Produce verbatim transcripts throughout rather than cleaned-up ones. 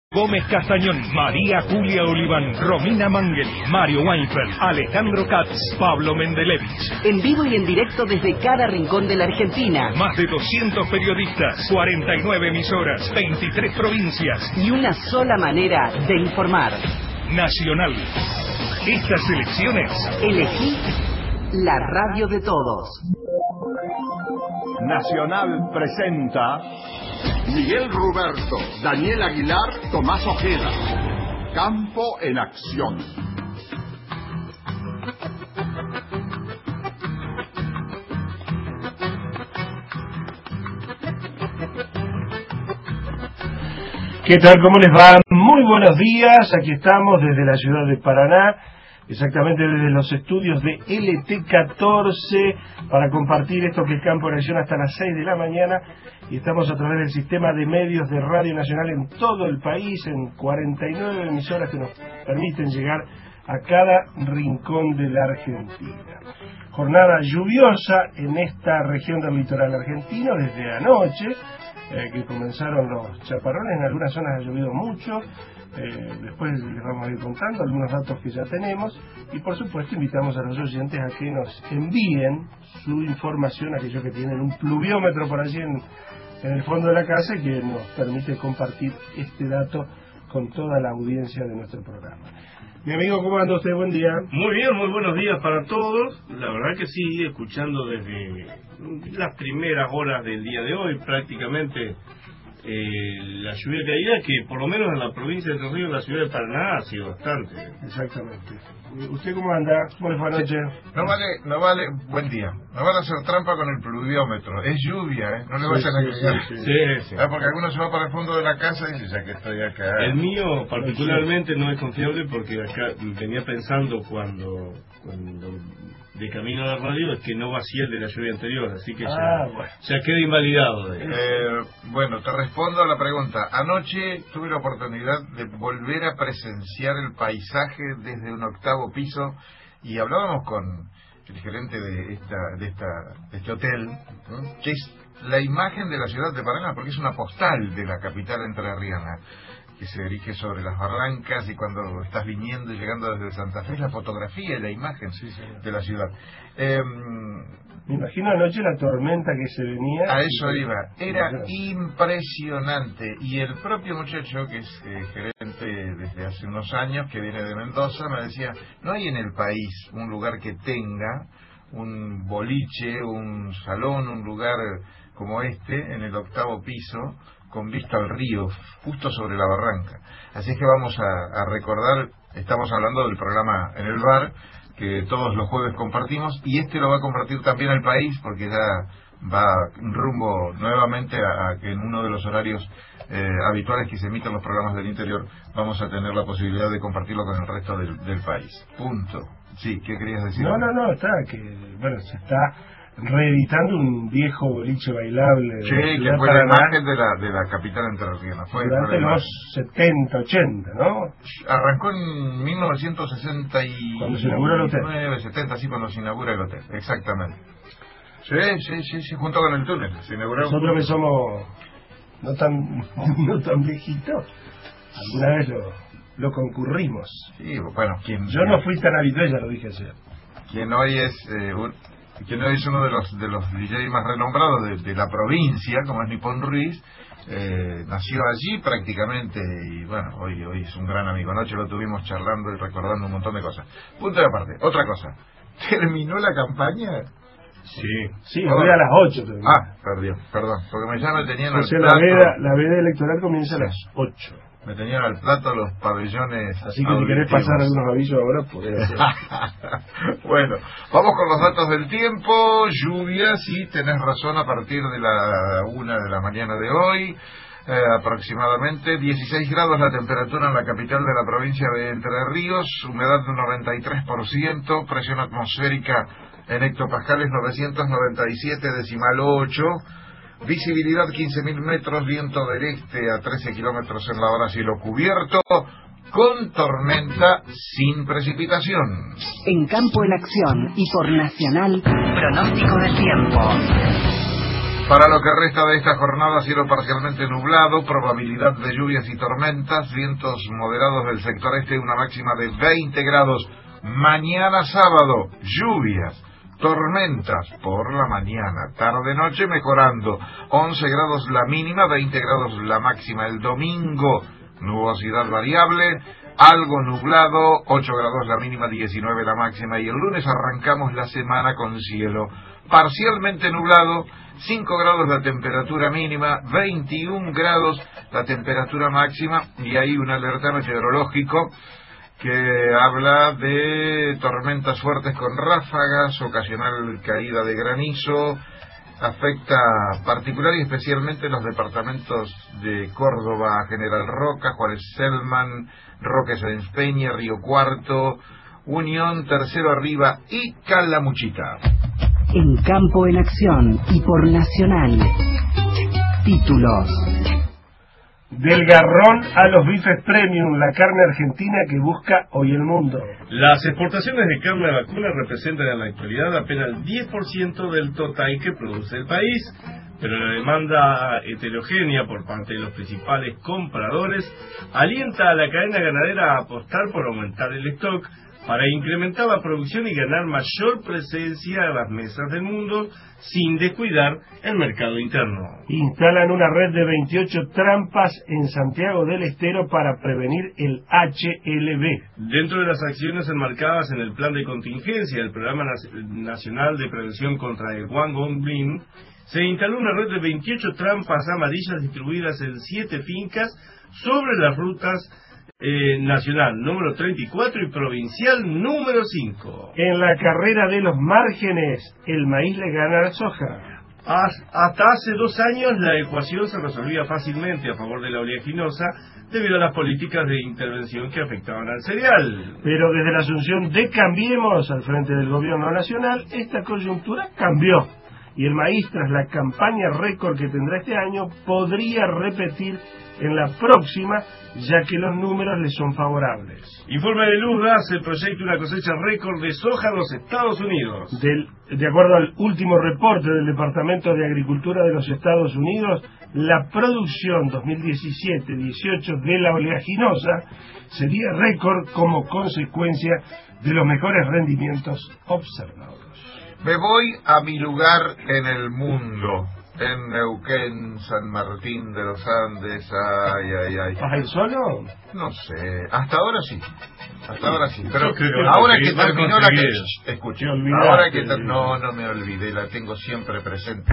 Gómez Castañón, María Julia Oliván, Romina Mangel, Mario Weinfeld, Alejandro Katz, Pablo Mendelevich. En vivo y en directo desde cada rincón de la Argentina. Más de doscientos periodistas, cuarenta y nueve emisoras, veintitrés provincias. Y una sola manera de informar. Nacional. Estas elecciones. Elegí la radio de todos. Nacional presenta Miguel Ruberto, Daniel Aguilar, Tomás Ojeda. Campo en acción. ¿Qué tal? ¿Cómo les va? Muy buenos días. Aquí estamos desde la ciudad de Paraná, exactamente desde los estudios de L T catorce, para compartir esto que es Campo en Acción hasta las seis de la mañana. Y estamos a través del sistema de medios de Radio Nacional en todo el país, en cuarenta y nueve emisoras que nos permiten llegar a cada rincón de la Argentina. Jornada lluviosa en esta región del litoral argentino desde anoche, eh, que comenzaron los chaparrones. En algunas zonas ha llovido mucho. Eh, después les vamos a ir contando algunos datos que ya tenemos, y por supuesto invitamos a los oyentes a que nos envíen su información, aquellos que tienen un pluviómetro por allí en, en el fondo de la casa, que nos permite compartir este dato con toda la audiencia de nuestro programa. Mi amigo, ¿cómo anda usted? Buen día. Muy bien, muy buenos días para todos. La verdad que sí, escuchando desde las primeras horas del día de hoy prácticamente Eh, la lluvia caída, que por lo menos en la provincia de Entre Ríos, en la ciudad de Paraná, ha sido bastante. Exactamente. ¿Usted cómo anda? ¿Cómo le fue anoche? No vale, no vale, buen día. No vale hacer trampa con el pluviómetro. Es lluvia, ¿eh? No le vayan a creer. Sí, sí, sí. Ah, porque alguno se va para el fondo de la casa y dice, ya que estoy acá. El mío particularmente no es confiable, porque acá venía pensando cuando, cuando de camino a la radio, es que no vacía el de la lluvia anterior, así que ya, ah, bueno. ya queda invalidado. De eh, bueno, te respondo a la pregunta. Anoche tuve la oportunidad de volver a presenciar el paisaje desde un octavo piso, y hablábamos con el gerente de esta de esta de este hotel, ¿no?, que es la imagen de la ciudad de Paraná, porque es una postal de la capital entrerriana, que se dirige sobre las barrancas, y cuando estás viniendo y llegando desde Santa Fe, es la fotografía y la imagen sí, sí. de la ciudad. Eh, Me imagino anoche la tormenta que se venía. A eso iba. Era impresionante. Y el propio muchacho, que es eh, gerente desde hace unos años, que viene de Mendoza, me decía, no hay en el país un lugar que tenga un boliche, un salón, un lugar como este, en el octavo piso, con vista al río, justo sobre la barranca. Así es que vamos a, a recordar, estamos hablando del programa En el Bar, que todos los jueves compartimos, y este lo va a compartir también el país, porque ya va rumbo nuevamente a, a que en uno de los horarios eh, habituales que se emiten los programas del interior, vamos a tener la posibilidad de compartirlo con el resto del, del país. Punto. Sí, ¿qué querías decir? No, no, no, está, que, bueno, se está reeditando un viejo boliche bailable. Sí, que fue la imagen de la, de la capital entrerriana. Fue durante los setenta, ochenta, ¿no? Arrancó en mil novecientos sesenta y cuando se inauguró el hotel. nueve, setenta, sí, cuando se inaugura el hotel, exactamente. Sí, sí, sí, sí, junto con el túnel. Se inauguró. Nosotros que somos no tan no tan viejitos, alguna vez lo, lo concurrimos. Sí, bueno, quien yo no fui tan habitual, ya lo dije ayer. Quien hoy es eh, un, quien hoy es uno de los de los D J más renombrados de, de la provincia, como es Nipón Ruiz, eh, nació allí prácticamente, y bueno, hoy hoy es un gran amigo. Anoche lo tuvimos charlando y recordando un montón de cosas. Punto de aparte. Otra cosa, ¿terminó la campaña? Sí, sí, hoy a las ocho terminó. Ah, perdón, perdón, porque me ya me tenían al plato. La veda, la veda electoral comienza a las ocho. Me tenían al plato los pabellones. Así que auditivos. Si querés pasar algunos avisos ahora, podés hacer. Bueno, vamos con los datos del tiempo. Lluvia, sí, tenés razón, a partir de la una de la mañana de hoy. Eh, aproximadamente dieciséis grados la temperatura en la capital de la provincia de Entre Ríos, humedad de un noventa y tres por ciento, presión atmosférica en hectopascales novecientos noventa y siete decimal ocho, visibilidad quince mil metros, viento del este a trece kilómetros en la hora, cielo cubierto, con tormenta sin precipitación. En Campo en Acción y por Nacional, pronóstico del tiempo. Para lo que resta de esta jornada, cielo parcialmente nublado, probabilidad de lluvias y tormentas, vientos moderados del sector este, una máxima de veinte grados. Mañana sábado, lluvias, tormentas por la mañana, tarde-noche mejorando, once grados la mínima, veinte grados la máxima. El domingo, nubosidad variable, algo nublado, ocho grados la mínima, diecinueve la máxima. Y el lunes arrancamos la semana con cielo parcialmente nublado, cinco grados la temperatura mínima, veintiún grados la temperatura máxima, y hay un alerta meteorológico que habla de tormentas fuertes con ráfagas, ocasional caída de granizo, afecta particular y especialmente los departamentos de Córdoba, General Roca, Juárez Selman, Roque Sáenz Peña, Río Cuarto, Unión, Tercero Arriba y Calamuchita. En Campo en Acción y por Nacional. Títulos. Del garrón a los bifes premium, la carne argentina que busca hoy el mundo. Las exportaciones de carne vacuna representan en la actualidad apenas el diez por ciento del total que produce el país, pero la demanda heterogénea por parte de los principales compradores alienta a la cadena ganadera a apostar por aumentar el stock para incrementar la producción y ganar mayor presencia en las mesas del mundo sin descuidar el mercado interno. Instalan una red de veintiocho trampas en Santiago del Estero para prevenir el H L V. Dentro de las acciones enmarcadas en el plan de contingencia del Programa Nacional de Prevención contra el Guangonglin, se instaló una red de veintiocho trampas amarillas distribuidas en siete fincas sobre las rutas Eh, nacional número treinta y cuatro y provincial número cinco. En la carrera de los márgenes, el maíz le gana a la soja. Hasta hace dos años la ecuación se resolvía fácilmente a favor de la oleaginosa debido a las políticas de intervención que afectaban al cereal. Pero desde la asunción de Cambiemos al frente del gobierno nacional, esta coyuntura cambió. Y el maíz, tras la campaña récord que tendrá este año, podría repetir en la próxima, ya que los números le son favorables. Informe de Luzda, se proyecta una cosecha récord de soja en los Estados Unidos. Del, de acuerdo al último reporte del Departamento de Agricultura de los Estados Unidos, la producción dos mil diecisiete dieciocho de la oleaginosa sería récord como consecuencia de los mejores rendimientos observados. Me voy a mi lugar en el mundo, en Neuquén, San Martín de los Andes, ay, ay, ay. ¿Vas a ir solo? No sé, hasta ahora sí, hasta ahora sí, pero creo ahora que que terminó la que... Escuche, ahora que ter... no, no me olvidé, la tengo siempre presente.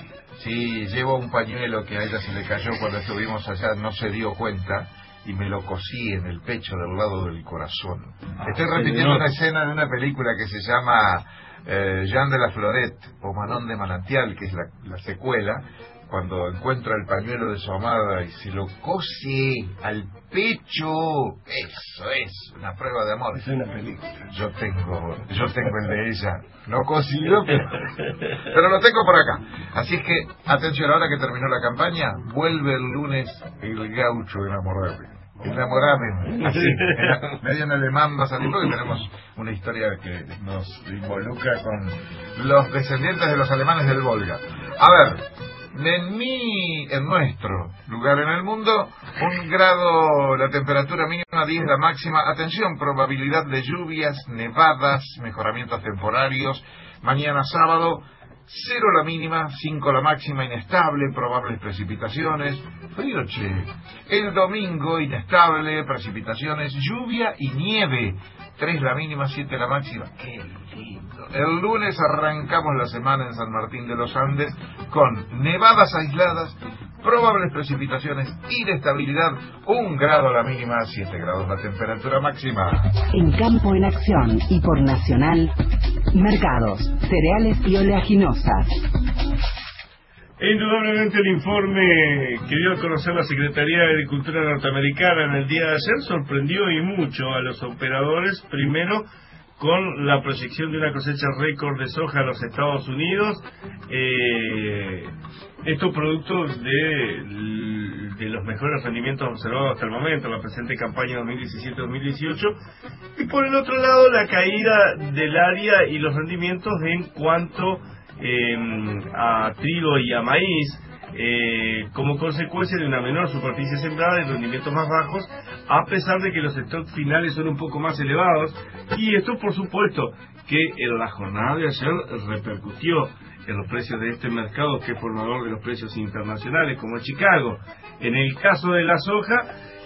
Sí, llevo un pañuelo que a ella se le cayó cuando estuvimos allá, no se dio cuenta, y me lo cosí en el pecho del lado del corazón. Estoy repitiendo una escena de una película que se llama... Eh, Jean de la Florette o Manon de Manantial, que es la, la secuela, cuando encuentra el pañuelo de su amada y se lo cose al pecho. Eso es una prueba de amor. Es una película. Yo tengo, yo tengo el de ella, no cosido, pero, pero lo tengo por acá. Así es que, atención, ahora que terminó la campaña, vuelve el lunes el gaucho enamorable. Enamorame. Así, medio en alemán va a salir porque tenemos una historia que nos involucra con los descendientes de los alemanes del Volga. A ver, en mi, en nuestro lugar en el mundo, un grado la temperatura mínima, diez la máxima. Atención, probabilidad de lluvias, nevadas, mejoramientos temporarios. Mañana sábado, cero la mínima, cinco la máxima, inestable, probables precipitaciones. Frío, che. El domingo, inestable, precipitaciones, lluvia y nieve. tres la mínima, siete la máxima. ¡Qué lindo! El lunes arrancamos la semana en San Martín de los Andes con nevadas aisladas, probables precipitaciones, inestabilidad, un grado la mínima, siete grados la temperatura máxima. En Campo en Acción y por Nacional, mercados, cereales y oleaginosas. Indudablemente el informe que dio a conocer la Secretaría de Agricultura norteamericana en el día de ayer sorprendió y mucho a los operadores, primero con la proyección de una cosecha récord de soja en los Estados Unidos, eh, esto producto de, de los mejores rendimientos observados hasta el momento, la presente campaña dos mil diecisiete dos mil dieciocho, y por el otro lado la caída del área y los rendimientos en cuanto eh, a trigo y a maíz, eh, como consecuencia de una menor superficie sembrada y rendimientos más bajos, a pesar de que los stocks finales son un poco más elevados. Y esto, por supuesto, que en la jornada de ayer repercutió en los precios de este mercado, que es formador de los precios internacionales, como en Chicago. En el caso de la soja,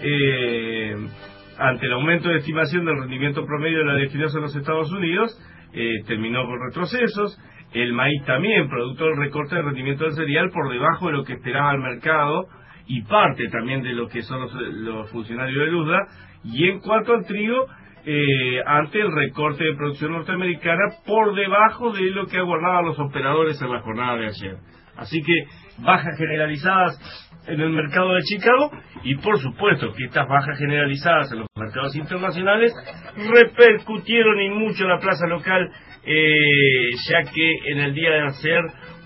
eh, ante el aumento de estimación del rendimiento promedio de la leguminosa en los Estados Unidos, eh, terminó con retrocesos. El maíz también, producto del recorte de rendimiento del cereal por debajo de lo que esperaba el mercado y parte también de lo que son los, los funcionarios de Luzda. Y en cuanto al trigo, eh, ante el recorte de producción norteamericana por debajo de lo que aguardaban los operadores en la jornada de ayer. Así que bajas generalizadas en el mercado de Chicago, y por supuesto que estas bajas generalizadas en los mercados internacionales repercutieron en mucho en la plaza local, eh, ya que en el día de ayer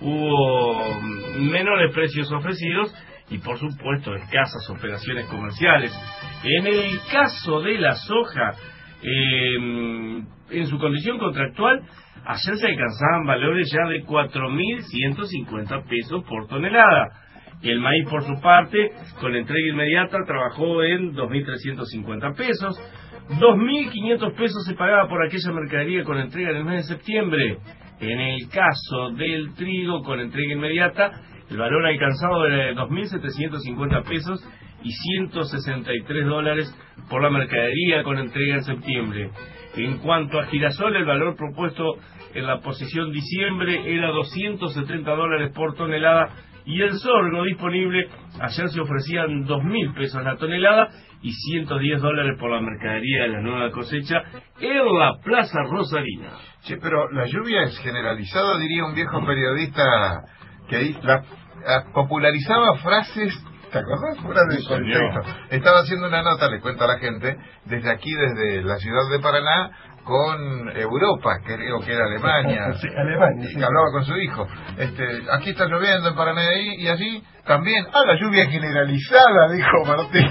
hubo menores precios ofrecidos y por supuesto escasas operaciones comerciales. En el caso de la soja, eh, en su condición contractual, ayer se alcanzaban valores ya de cuatro mil ciento cincuenta pesos por tonelada. El maíz, por su parte, con entrega inmediata, trabajó en dos mil trescientos cincuenta pesos. dos mil quinientos pesos se pagaba por aquella mercadería con entrega en el mes de septiembre. En el caso del trigo, con entrega inmediata, el valor alcanzado era de dos mil setecientos cincuenta pesos y ciento sesenta y tres dólares por la mercadería con entrega en septiembre. En cuanto a girasol, el valor propuesto en la posición diciembre era doscientos setenta dólares por tonelada, y el sorgo disponible ayer se ofrecían dos mil pesos la tonelada y ciento diez dólares por la mercadería de la nueva cosecha en la Plaza Rosarina. Sí, pero la lluvia es generalizada, diría un viejo periodista que ahí la, la popularizaba frases, ¿te acordás? Fuera de Sí, contexto. señor. Estaba haciendo una nota, le cuento a la gente, desde aquí, desde la ciudad de Paraná, con Europa, creo que era Alemania, Sí, Alemania, y sí. que hablaba con su hijo. Este, aquí está lloviendo en Paraná y, y allí también. Ah, la lluvia generalizada, dijo Martín.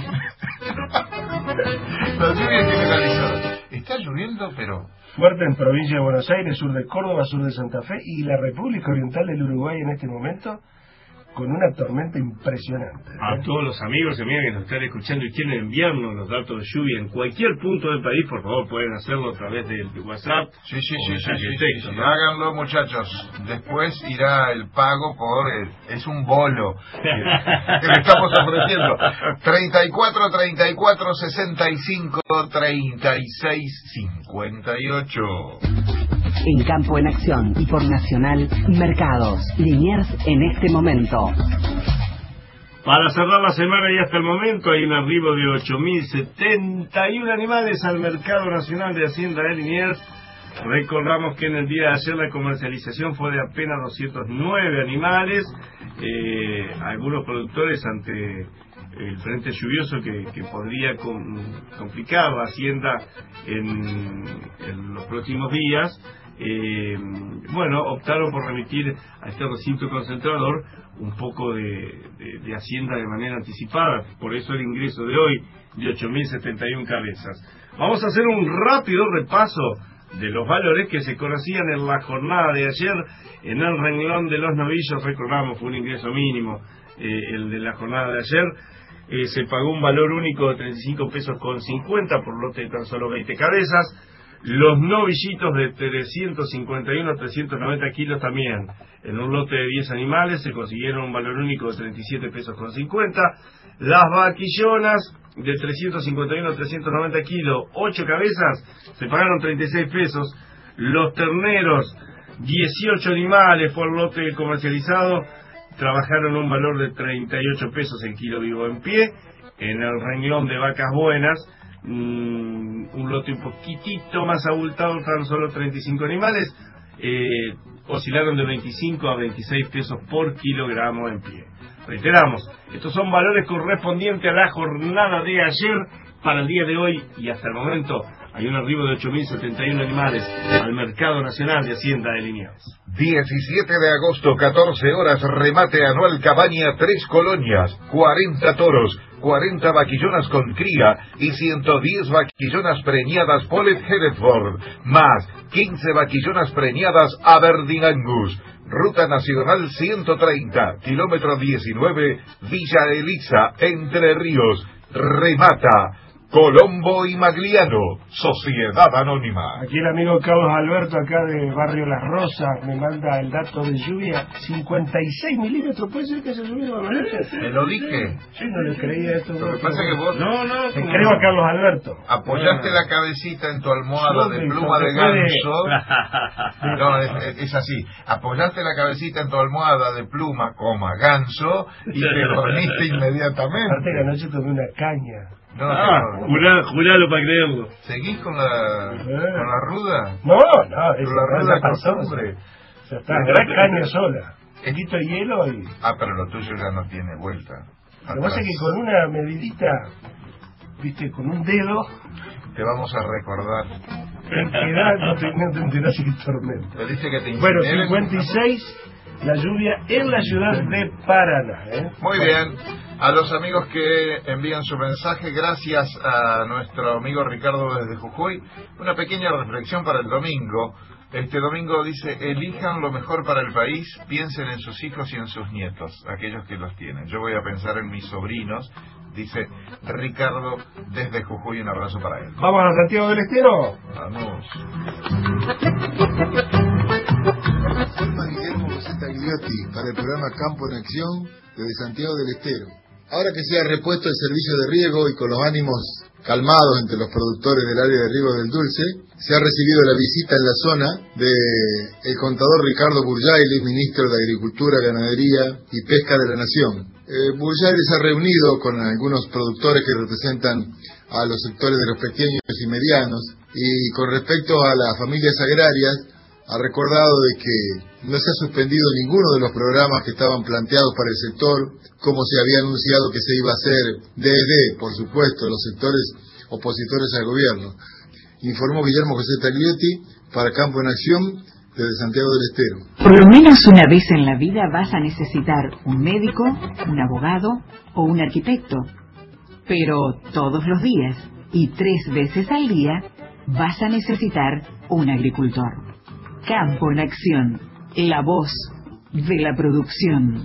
La lluvia generalizada. Está lloviendo, pero Fuerte en provincia de Buenos Aires, sur de Córdoba, sur de Santa Fe y la República Oriental del Uruguay en este momento, con una tormenta impresionante. A todos los amigos y amigas que nos están escuchando y quieren enviarnos los datos de lluvia en cualquier punto del país, por favor pueden hacerlo a través del WhatsApp. sí, sí, o sí, sí, mensaje sí, de sí, texto, sí. ¿no? Háganlo, muchachos. Después irá el pago por el, es un bolo que, que le estamos ofreciendo. treinta y cuatro, treinta y cuatro, sesenta y cinco, treinta y seis, cincuenta y ocho. En Campo en Acción y por Nacional, Mercados, Liniers en este momento. Para cerrar la semana y hasta el momento hay un arribo de ocho mil setenta y uno animales al Mercado Nacional de Hacienda de Liniers. Recordamos que en el día de ayer la comercialización fue de apenas doscientos nueve animales. Eh, algunos productores, ante el frente lluvioso que, que podría com, complicar la hacienda en, en los próximos días, eh, bueno, optaron por remitir a este recinto concentrador un poco de, de, de hacienda de manera anticipada. Por eso el ingreso de hoy de ocho mil setenta y uno cabezas. Vamos a hacer un rápido repaso de los valores que se conocían en la jornada de ayer. En el renglón de los novillos, recordamos, fue un ingreso mínimo, eh, el de la jornada de ayer. Eh, se pagó un valor único de treinta y cinco pesos con cincuenta por lote de tan solo veinte cabezas. Los novillitos de trescientos cincuenta y uno a trescientos noventa kilos también. En un lote de diez animales se consiguieron un valor único de treinta y siete pesos con cincuenta. Las vaquillonas de trescientos cincuenta y uno a trescientos noventa kilos, ocho cabezas, se pagaron treinta y seis pesos. Los terneros, dieciocho animales por lote comercializado, trabajaron un valor de treinta y ocho pesos el kilo vivo en pie. En el renglón de vacas buenas, mmm, un lote un poquitito más abultado, tan solo treinta y cinco animales, eh, oscilaron de veinticinco a veintiséis pesos por kilogramo en pie. Reiteramos, estos son valores correspondientes a la jornada de ayer. Para el día de hoy y hasta el momento hay un arribo de ocho mil setenta y uno animales al Mercado Nacional de Hacienda de Liniers. diecisiete de agosto, catorce horas, remate anual Cabaña Tres Colonias, cuarenta toros, cuarenta vaquillonas con cría y ciento diez vaquillonas preñadas Polet Hereford, más quince vaquillonas preñadas Aberdeen Angus. Ruta Nacional ciento treinta, kilómetro diecinueve, Villa Elisa, Entre Ríos. Remata Colombo y Magliano, Sociedad Anónima. Aquí el amigo Carlos Alberto, acá de Barrio Las Rosas, me manda el dato de lluvia. cincuenta y seis milímetros, ¿puede ser que se subieron a la noche? ¿Me lo dije? Sí, no le creía esto. Lo que pasa es que vos... No, no, Le creo a Carlos Alberto. Apoyaste ah. la cabecita en tu almohada de pluma de ganso. No, es, es así. Apoyaste la cabecita en tu almohada de pluma, coma, ganso, y te dormiste inmediatamente. Aparte que anoche tomé una caña. No, ah, no, jurá, juralo para creerlo. ¿Seguís con la, con la ruda? No, no, es Con la ruda pasó. costumbre. O sea, está gran caña sola. Poquito de hielo y... Ah, pero lo tuyo ya no tiene vuelta. Lo que pasa es que con una medidita, viste, con un dedo... Te vamos a recordar. En edad no te, no te enterás que tormento. Te dice que te Bueno, incineren. cincuenta y seis, la lluvia en la ciudad de Paraná. ¿eh? Muy bien. A los amigos que envían su mensaje, gracias a nuestro amigo Ricardo desde Jujuy, una pequeña reflexión para el domingo. Este domingo dice, elijan lo mejor para el país, piensen en sus hijos y en sus nietos, aquellos que los tienen. Yo voy a pensar en mis sobrinos, dice Ricardo desde Jujuy, un abrazo para él. ¿Vamos a Santiago del Estero? Vamos. Informa Guillermo José Tagliotti para el programa Campo en Acción desde Santiago del Estero. Ahora que se ha repuesto el servicio de riego y con los ánimos calmados entre los productores del área de riego del Dulce, se ha recibido la visita en la zona de el contador Ricardo Burjailes, ministro de Agricultura, Ganadería y Pesca de la Nación. Eh, Burjailes ha reunido con algunos productores que representan a los sectores de los pequeños y medianos, y con respecto a las familias agrarias, ha recordado de que no se ha suspendido ninguno de los programas que estaban planteados para el sector, como se había anunciado que se iba a hacer desde, por supuesto, los sectores opositores al gobierno. Informó Guillermo José Taglietti para Campo en Acción desde Santiago del Estero. Por lo menos una vez en la vida vas a necesitar un médico, un abogado o un arquitecto. Pero todos los días y tres veces al día vas a necesitar un agricultor. Campo en Acción, la voz de la producción.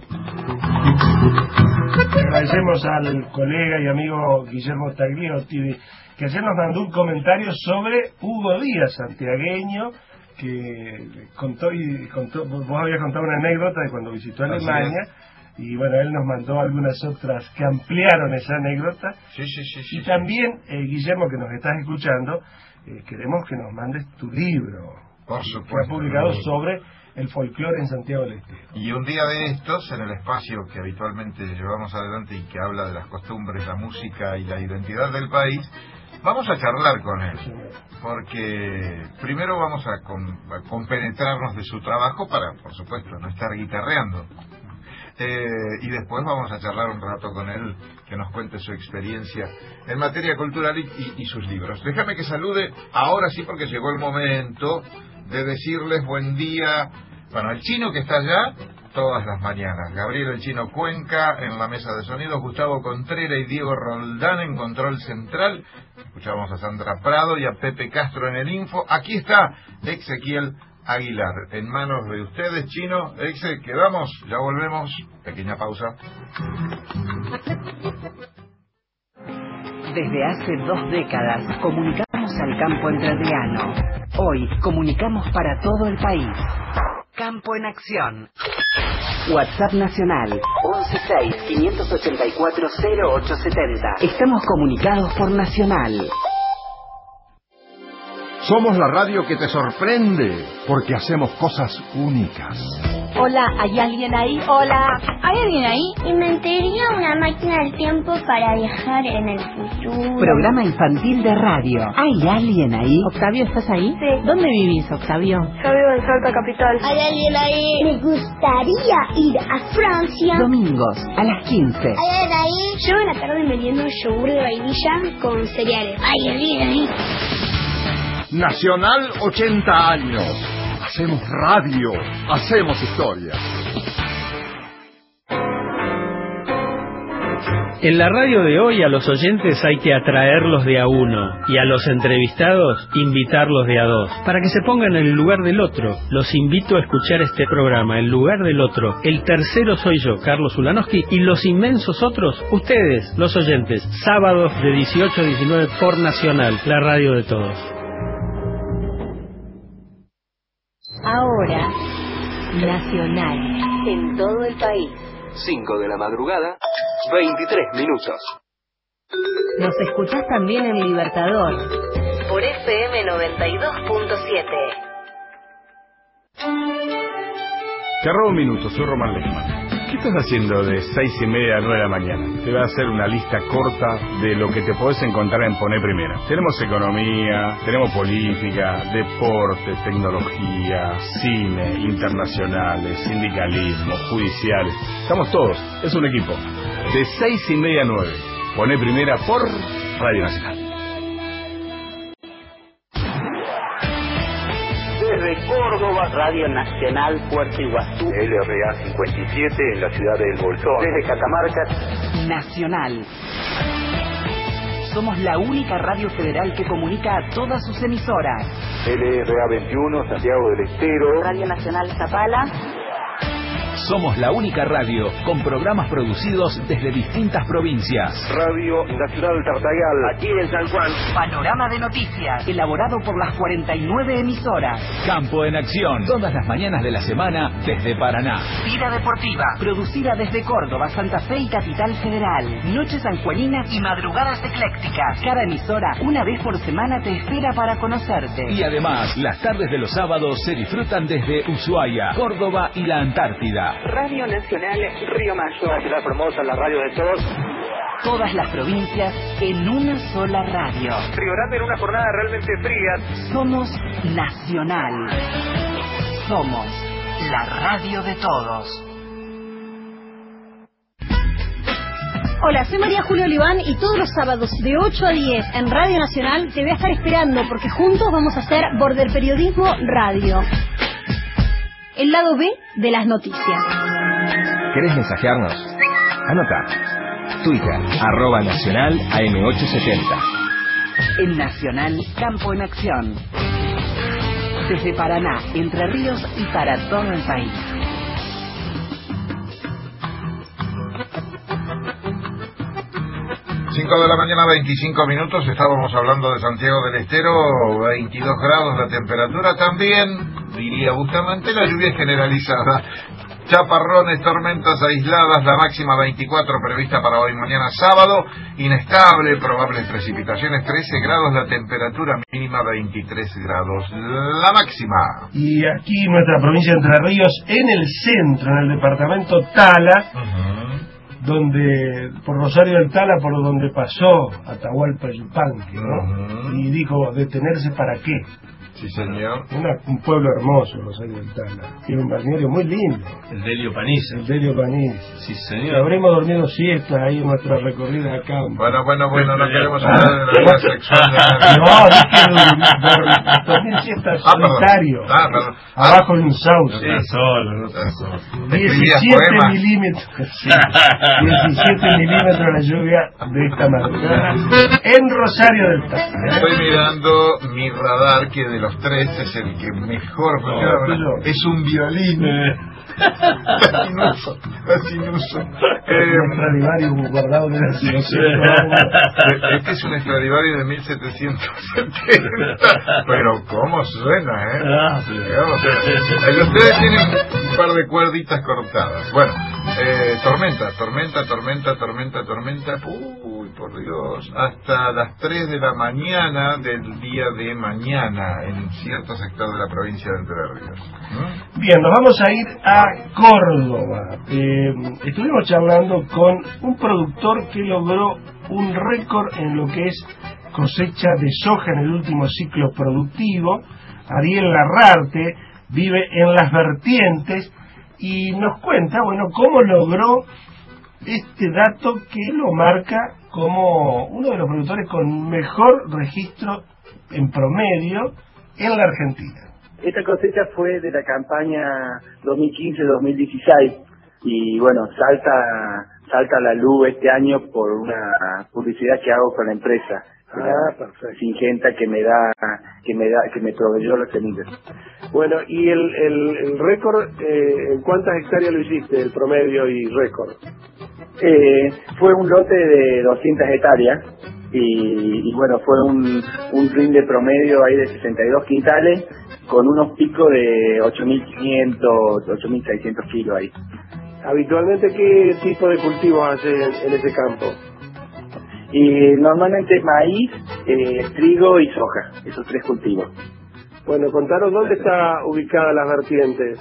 Agradecemos al colega y amigo Guillermo Tagliotti, que ayer nos mandó un comentario sobre Hugo Díaz, santiagueño, que contó, y contó, vos habías contado una anécdota de cuando visitó Alemania, y bueno, él nos mandó algunas otras que ampliaron esa anécdota. Sí, sí, sí, sí, y sí. también, eh, Guillermo, que nos estás escuchando, eh, queremos que nos mandes tu libro. Por Que supuesto. ha publicado sobre el folclore en Santiago del Estero. Y un día de estos, en el espacio que habitualmente llevamos adelante y que habla de las costumbres, la música y la identidad del país, vamos a charlar con él. Porque primero vamos a, con, a compenetrarnos de su trabajo para, por supuesto, no estar guitarreando. Eh, y después vamos a charlar un rato con él, que nos cuente su experiencia en materia cultural y, y, y sus libros. Déjame que salude ahora sí, porque llegó el momento de decirles buen día, bueno, el Chino que está allá todas las mañanas, Gabriel el Chino Cuenca en la mesa de sonidos, Gustavo Contreras y Diego Roldán en control central, escuchamos a Sandra Prado y a Pepe Castro en el info. Aquí está Ezequiel Aguilar, en manos de ustedes, Chino, Exe, quedamos, ya volvemos, pequeña pausa. Desde hace dos décadas comunicamos al campo entrerriano. Hoy comunicamos para todo el país. Campo en Acción. WhatsApp nacional once seis, quinientos ochenta y cuatro, cero ocho setenta. Estamos comunicados por Nacional. Somos la radio que te sorprende, porque hacemos cosas únicas. Hola, ¿hay alguien ahí? Hola, ¿hay alguien ahí? Inventaría una máquina del tiempo para viajar en el futuro. Programa infantil de radio. ¿Hay alguien ahí? Octavio, ¿estás ahí? Sí. ¿Dónde vivís, Octavio? Yo vivo en Salta Capital. ¿Hay alguien ahí? Me gustaría ir a Francia. Domingos a las quince. ¿Hay alguien ahí? Yo en la tarde me meriendo yogur de vainilla con cereales. ¿Hay alguien ahí? Nacional ochenta años. Hacemos radio, hacemos historia. En la radio de hoy a los oyentes hay que atraerlos de a uno y a los entrevistados invitarlos de a dos, para que se pongan en el lugar del otro. Los invito a escuchar este programa, El Lugar del Otro. El tercero soy yo, Carlos Ulanowski, y los inmensos otros, ustedes, los oyentes. Sábados de dieciocho a diecinueve por Nacional, la radio de todos. Ahora, Nacional, en todo el país. cinco de la madrugada, veintitrés minutos. Nos escuchás también en Libertador, por F M noventa y dos punto siete. Te robo un minuto, soy Román Lechman. ¿Qué estás haciendo de seis y media a nueve de la mañana? Te voy a hacer una lista corta de lo que te podés encontrar en Poné Primera. Tenemos economía, tenemos política, deporte, tecnología, cine, internacionales, sindicalismo, judiciales. Estamos todos, es un equipo. De seis y media a nueve. Poné Primera por Radio Nacional. Desde Córdoba, Radio Nacional Puerto Iguazú, L R A cincuenta y siete en la ciudad del Bolsón. Desde Catamarca, Nacional. Somos la única radio federal que comunica a todas sus emisoras. L R A veintiuno, Santiago del Estero. Radio Nacional Zapala. Somos la única radio con programas producidos desde distintas provincias. Radio Nacional Tartagal, aquí en San Juan. Panorama de noticias, elaborado por las cuarenta y nueve emisoras. Campo en Acción, todas las mañanas de la semana desde Paraná. Vida deportiva, producida desde Córdoba, Santa Fe y Capital Federal. Noches sanjuaninas y madrugadas eclécticas. Cada emisora, una vez por semana, te espera para conocerte. Y además, las tardes de los sábados se disfrutan desde Ushuaia, Córdoba y la Antártida. Radio Nacional Río Mayo. Nacional Formosa, la radio de todos. Todas las provincias en una sola radio. Río Grande en una jornada realmente fría. Somos Nacional. Somos la radio de todos. Hola, soy María Julia Oliván y todos los sábados de ocho a diez en Radio Nacional te voy a estar esperando porque juntos vamos a hacer Border Periodismo Radio. El lado B de las noticias. ¿Querés mensajearnos? Anota. Twitter, arroba nacional A M ochocientos setenta. En Nacional, Campo en Acción. Desde Paraná, Entre Ríos y para todo el país. cinco de la mañana, veinticinco minutos, estábamos hablando de Santiago del Estero, veintidós grados la temperatura, también, diría Bustamante, la lluvia es generalizada, chaparrones, tormentas aisladas, la máxima veinticuatro prevista para hoy mañana sábado, inestable, probables precipitaciones trece grados, la temperatura mínima veintitrés grados, la máxima. Y aquí nuestra provincia de Entre Ríos, en el centro, en el departamento Tala, uh-huh. donde por Rosario del Tala, por donde pasó Atahualpa Yupanqui, ¿no? Uh-huh. Y dijo, ¿detenerse para qué? Sí, señor. Una, un pueblo hermoso, Rosario del Tala. Tiene un balneario muy lindo. El Delio Panís. El Delio Panís. Sí, señor. Y habremos dormido siestas ahí en nuestra recorrida a campo. Bueno, bueno, bueno, no queremos hablar de la vida sexual de nadie. No, dije dormir siestas ah, solitario. Ah, perdón. Abajo de un sauce. No está solo, no está solo. diecisiete milímetros. Sí, diecisiete milímetros la lluvia de esta madrugada en Rosario del Tala. Estoy mirando mi radar que de los tres es el que mejor funciona. No, es un violín. Eh. sin uso, sin uso. Eh, un Stradivarius guardado de la Este es un Stradivarius de mil setecientos setenta. Pero cómo suena, ¿eh? Ah, sí. Digamos, eh, ustedes tienen un par de cuerditas cortadas. Bueno, eh, tormenta, tormenta, tormenta, tormenta, tormenta. Uy, por Dios. Hasta las tres de la mañana del día de mañana en cierto sector de la provincia de Entre Ríos. ¿Mm? Bien, nos vamos a ir a Córdoba. Eh, estuvimos charlando con un productor que logró un récord en lo que es cosecha de soja en el último ciclo productivo. Ariel Larrarte vive en Las Vertientes y nos cuenta, bueno, cómo logró este dato que lo marca como uno de los productores con mejor registro en promedio en la Argentina. Esta cosecha fue de la campaña dos mil quince dos mil dieciséis y bueno, Salta salta a la luz este año por una publicidad que hago con la empresa. Ah, perfecto. Singenta que me da, que me da, que me proveyó las semillas. Bueno, y el, el, el récord, eh, ¿en cuántas hectáreas lo hiciste, el promedio y récord? Eh, fue un lote de doscientas hectáreas y, y bueno, fue un, un rinde promedio ahí de sesenta y dos quintales con unos picos de ocho mil quinientos, ocho mil seiscientos kilos ahí. Habitualmente, ¿qué tipo de cultivos hace en, en ese campo? Y normalmente maíz, eh, trigo y soja, esos tres cultivos. Bueno, contanos dónde está ubicada las vertientes.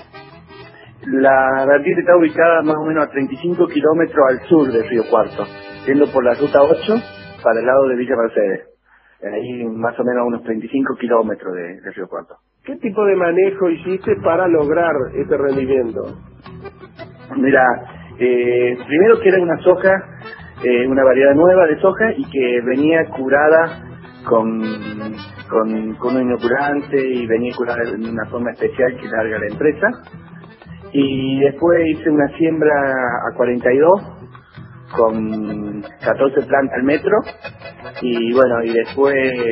La vertiente está ubicada más o menos a treinta y cinco kilómetros al sur de Río Cuarto, yendo por la ruta ocho para el lado de Villa Mercedes. Ahí más o menos a unos treinta y cinco kilómetros de, de Río Cuarto. ¿Qué tipo de manejo hiciste para lograr este rendimiento? Mira, eh, primero que era una soja, eh, una variedad nueva de soja y que venía curada con, con, con un inoculante y venía curada de una forma especial que larga la empresa. Y después hice una siembra a cuarenta y dos con catorce plantas al metro y bueno, y después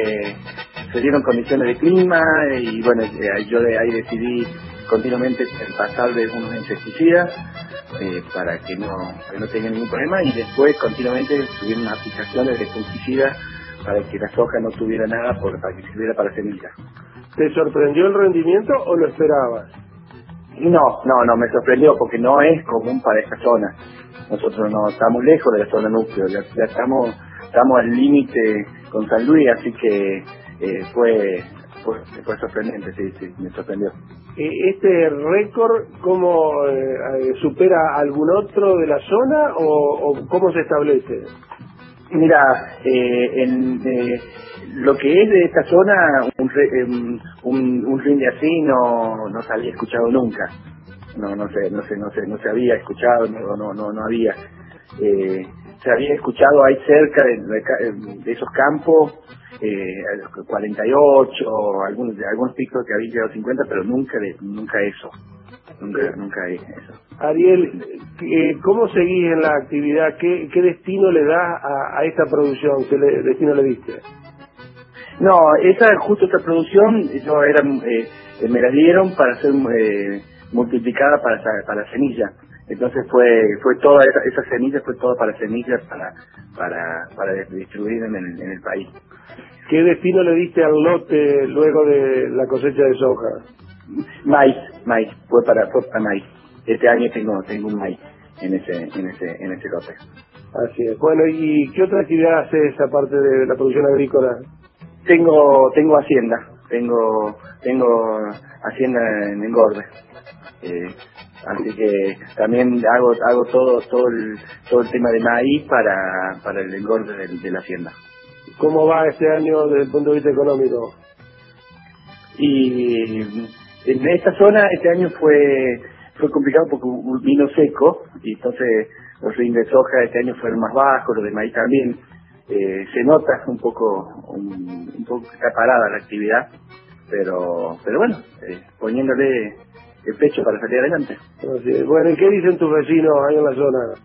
se dieron condiciones de clima y bueno, yo de ahí decidí continuamente pasar de unos insecticidas eh, para que no, que no tenga ningún problema y después continuamente subir unas aplicaciones de fungicidas para que la soja no tuviera nada por, para que sirviera para semillas. ¿Te sorprendió el rendimiento o lo esperabas? No, no, no, me sorprendió porque no es común para esta zona. Nosotros no estamos lejos de la zona núcleo, ya, ya estamos estamos al límite con San Luis, así que eh, fue, fue fue sorprendente, sí, sí, me sorprendió. ¿Este récord cómo eh, supera algún otro de la zona o, o cómo se establece? Mira, eh, en, eh, lo que es de esta zona, un, un, un, un rinde así no, no se había escuchado nunca. No, no sé, no sé, no sé, no se había escuchado, no, no, no, no había. Eh, se había escuchado ahí cerca de, de, de esos campos, eh, cuarenta y ocho, algunos, algunos picos que habían llegado a cincuenta, pero nunca, de, nunca eso. Nunca, nunca eso. Ariel, ¿cómo seguís en la actividad? ¿Qué, qué destino le das a, a esta producción? ¿Qué le, destino le diste? No, esa justo esta producción, yo era, eh, me la dieron para ser eh, multiplicada para para semilla. Entonces fue fue toda esa, esa semilla fue toda para semillas para para para distribuir en el, en el país. ¿Qué destino le diste al lote luego de la cosecha de soja? Maíz, maíz, fue para fue para maíz. Este año tengo tengo un maíz en ese en ese en ese lote. Así es. Bueno, ¿y qué otra actividad haces aparte de la producción agrícola? Tengo tengo hacienda, tengo tengo hacienda en engorde. Eh, así que también hago hago todo todo el todo el tema de maíz para para el engorde de, de la hacienda. ¿Cómo va este año desde el punto de vista económico? Y en esta zona este año fue fue complicado porque vino seco y entonces los rindes de soja este año fueron más bajos, los de maíz también. Eh, se nota un poco un, un poco que está parada la actividad, pero pero bueno, eh, poniéndole el pecho para salir adelante. Así, bueno, ¿y qué dicen tus vecinos ahí en la zona?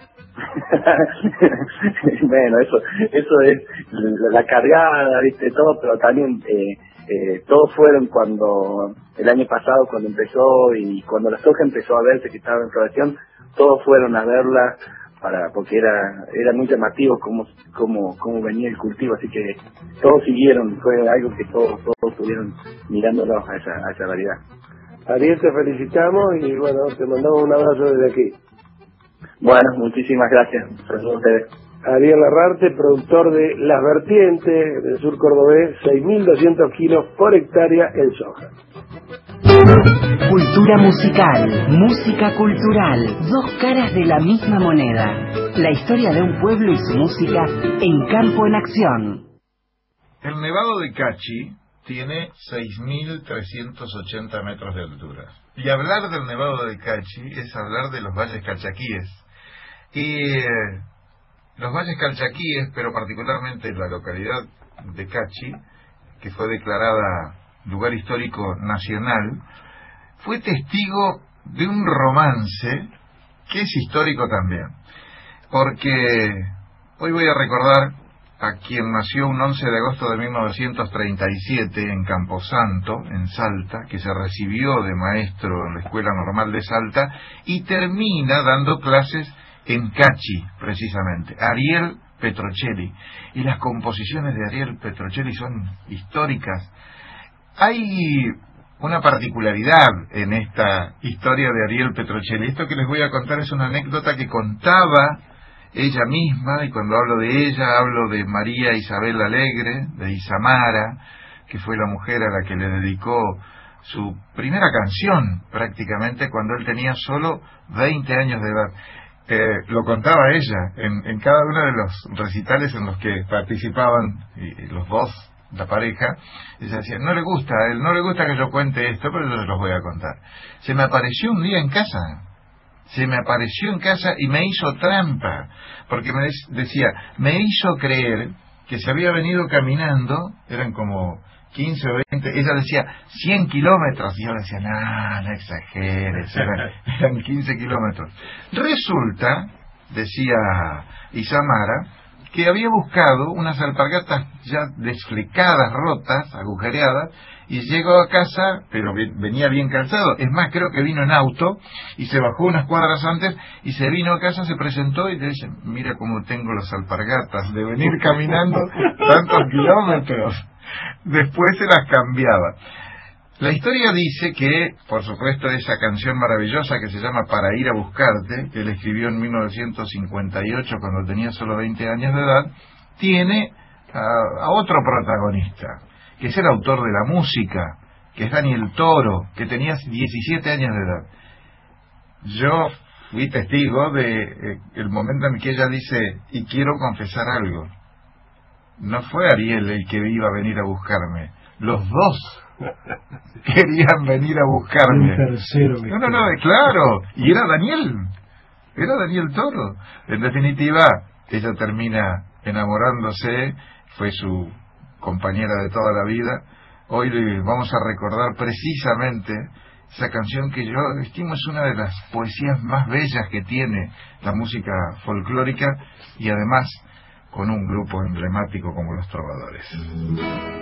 Bueno, eso eso es la, la cargada, viste, todo, pero también eh, eh, todos fueron cuando el año pasado cuando empezó y cuando la soja empezó a verse que estaba en floración, todos fueron a verla para porque era era muy llamativo cómo cómo cómo venía el cultivo, así que todos siguieron, fue algo que todos todos estuvieron mirándolo a esa a esa variedad. Ariel, te felicitamos y bueno, te mandamos un abrazo desde aquí. Bueno, muchísimas gracias. Saludos a ustedes. Ariel Larrarte, productor de Las Vertientes del sur cordobés, seis mil doscientos kilos por hectárea en soja. Cultura musical, música cultural, dos caras de la misma moneda. La historia de un pueblo y su música en Campo en Acción. El Nevado de Cachi tiene seis mil trescientos ochenta metros de altura. Y hablar del Nevado de Cachi es hablar de los valles calchaquíes. Y eh, los valles calchaquíes, pero particularmente la localidad de Cachi, que fue declarada lugar histórico nacional, fue testigo de un romance que es histórico también. porque hoy voy a recordar a quien nació un once de agosto de mil novecientos treinta y siete en Camposanto, en Salta, que se recibió de maestro en la Escuela Normal de Salta y termina dando clases en Cachi, precisamente, Ariel Petrocelli. Y las composiciones de Ariel Petrocelli son históricas. Hay una particularidad en esta historia de Ariel Petrocelli. Esto que les voy a contar es una anécdota que contaba ella misma, y cuando hablo de ella hablo de María Isabel Alegre, de Isamara, que fue la mujer a la que le dedicó su primera canción prácticamente cuando él tenía solo veinte años de edad. Eh, lo contaba ella en, en cada uno de los recitales en los que participaban y, y los dos, la pareja. Ella decía, no le gusta a él, no le gusta que yo cuente esto, pero yo se los voy a contar. Se me apareció un día en casa, se me apareció en casa y me hizo trampa, porque me decía, me hizo creer que se había venido caminando, eran como quince o veinte, ella decía cien kilómetros, y yo le decía, no, no exageres, eran, eran quince kilómetros. Resulta, decía Isamara, que había buscado unas alpargatas ya desflecadas, rotas, agujereadas, y llegó a casa, pero venía bien calzado. Es más, creo que vino en auto y se bajó unas cuadras antes y se vino a casa, se presentó y le dice, mira cómo tengo las alpargatas de venir caminando tantos kilómetros. Después se las cambiaba. La historia dice que, por supuesto, esa canción maravillosa que se llama Para ir a buscarte, que él escribió en mil novecientos cincuenta y ocho cuando tenía solo veinte años de edad, tiene a, a otro protagonista, que es el autor de la música, que es Daniel Toro, que tenía diecisiete años de edad. Yo fui testigo de eh, el momento en que ella dice, y quiero confesar algo. No fue Ariel el que iba a venir a buscarme, los dos querían venir a buscarme. Un tercero. No, no, no, claro, y era Daniel, era Daniel Toro. En definitiva, ella termina enamorándose, fue su compañera de toda la vida. Hoy vamos a recordar precisamente esa canción que yo estimo es una de las poesías más bellas que tiene la música folclórica, y además con un grupo emblemático como Los Trovadores.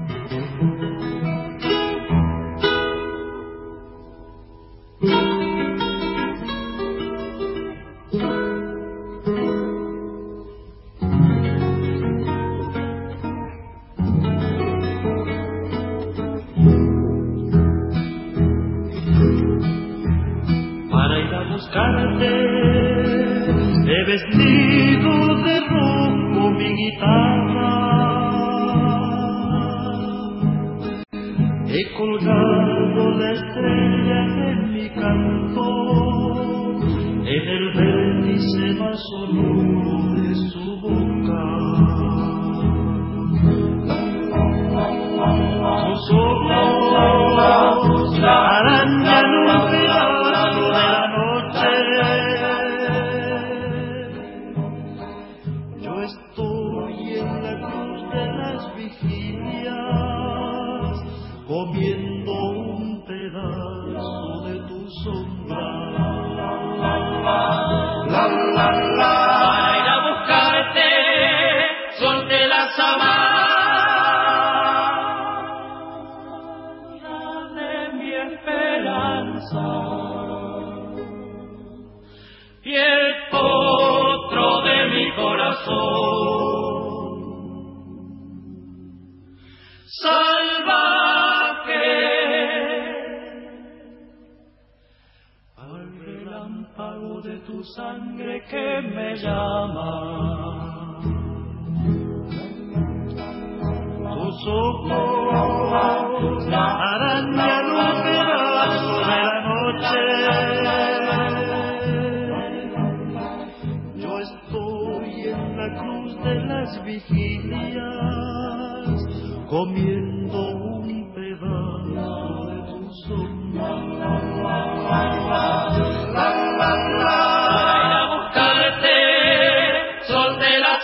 Para ir a buscarte he vestido de rojo mi guitarra, he colgado la estrella en mi canto, en el vértice más sonoro de su boca. Sus ojos, la araña en un pedazo de la noche. Yo estoy en la cruz de las vigilias, comiendo un pedazo de tu sombra. La, la, la. Para ir a buscarte, solté la sabana de mi esperanza y el potro de mi corazón. Salvaje al relámpago de tu sangre que me llama, tus ojos, la araña en un pedazo de la noche. Yo estoy en la cruz de las vigilias, comiendo un pedazo de tu sombra. Para ir a buscarte, sol de la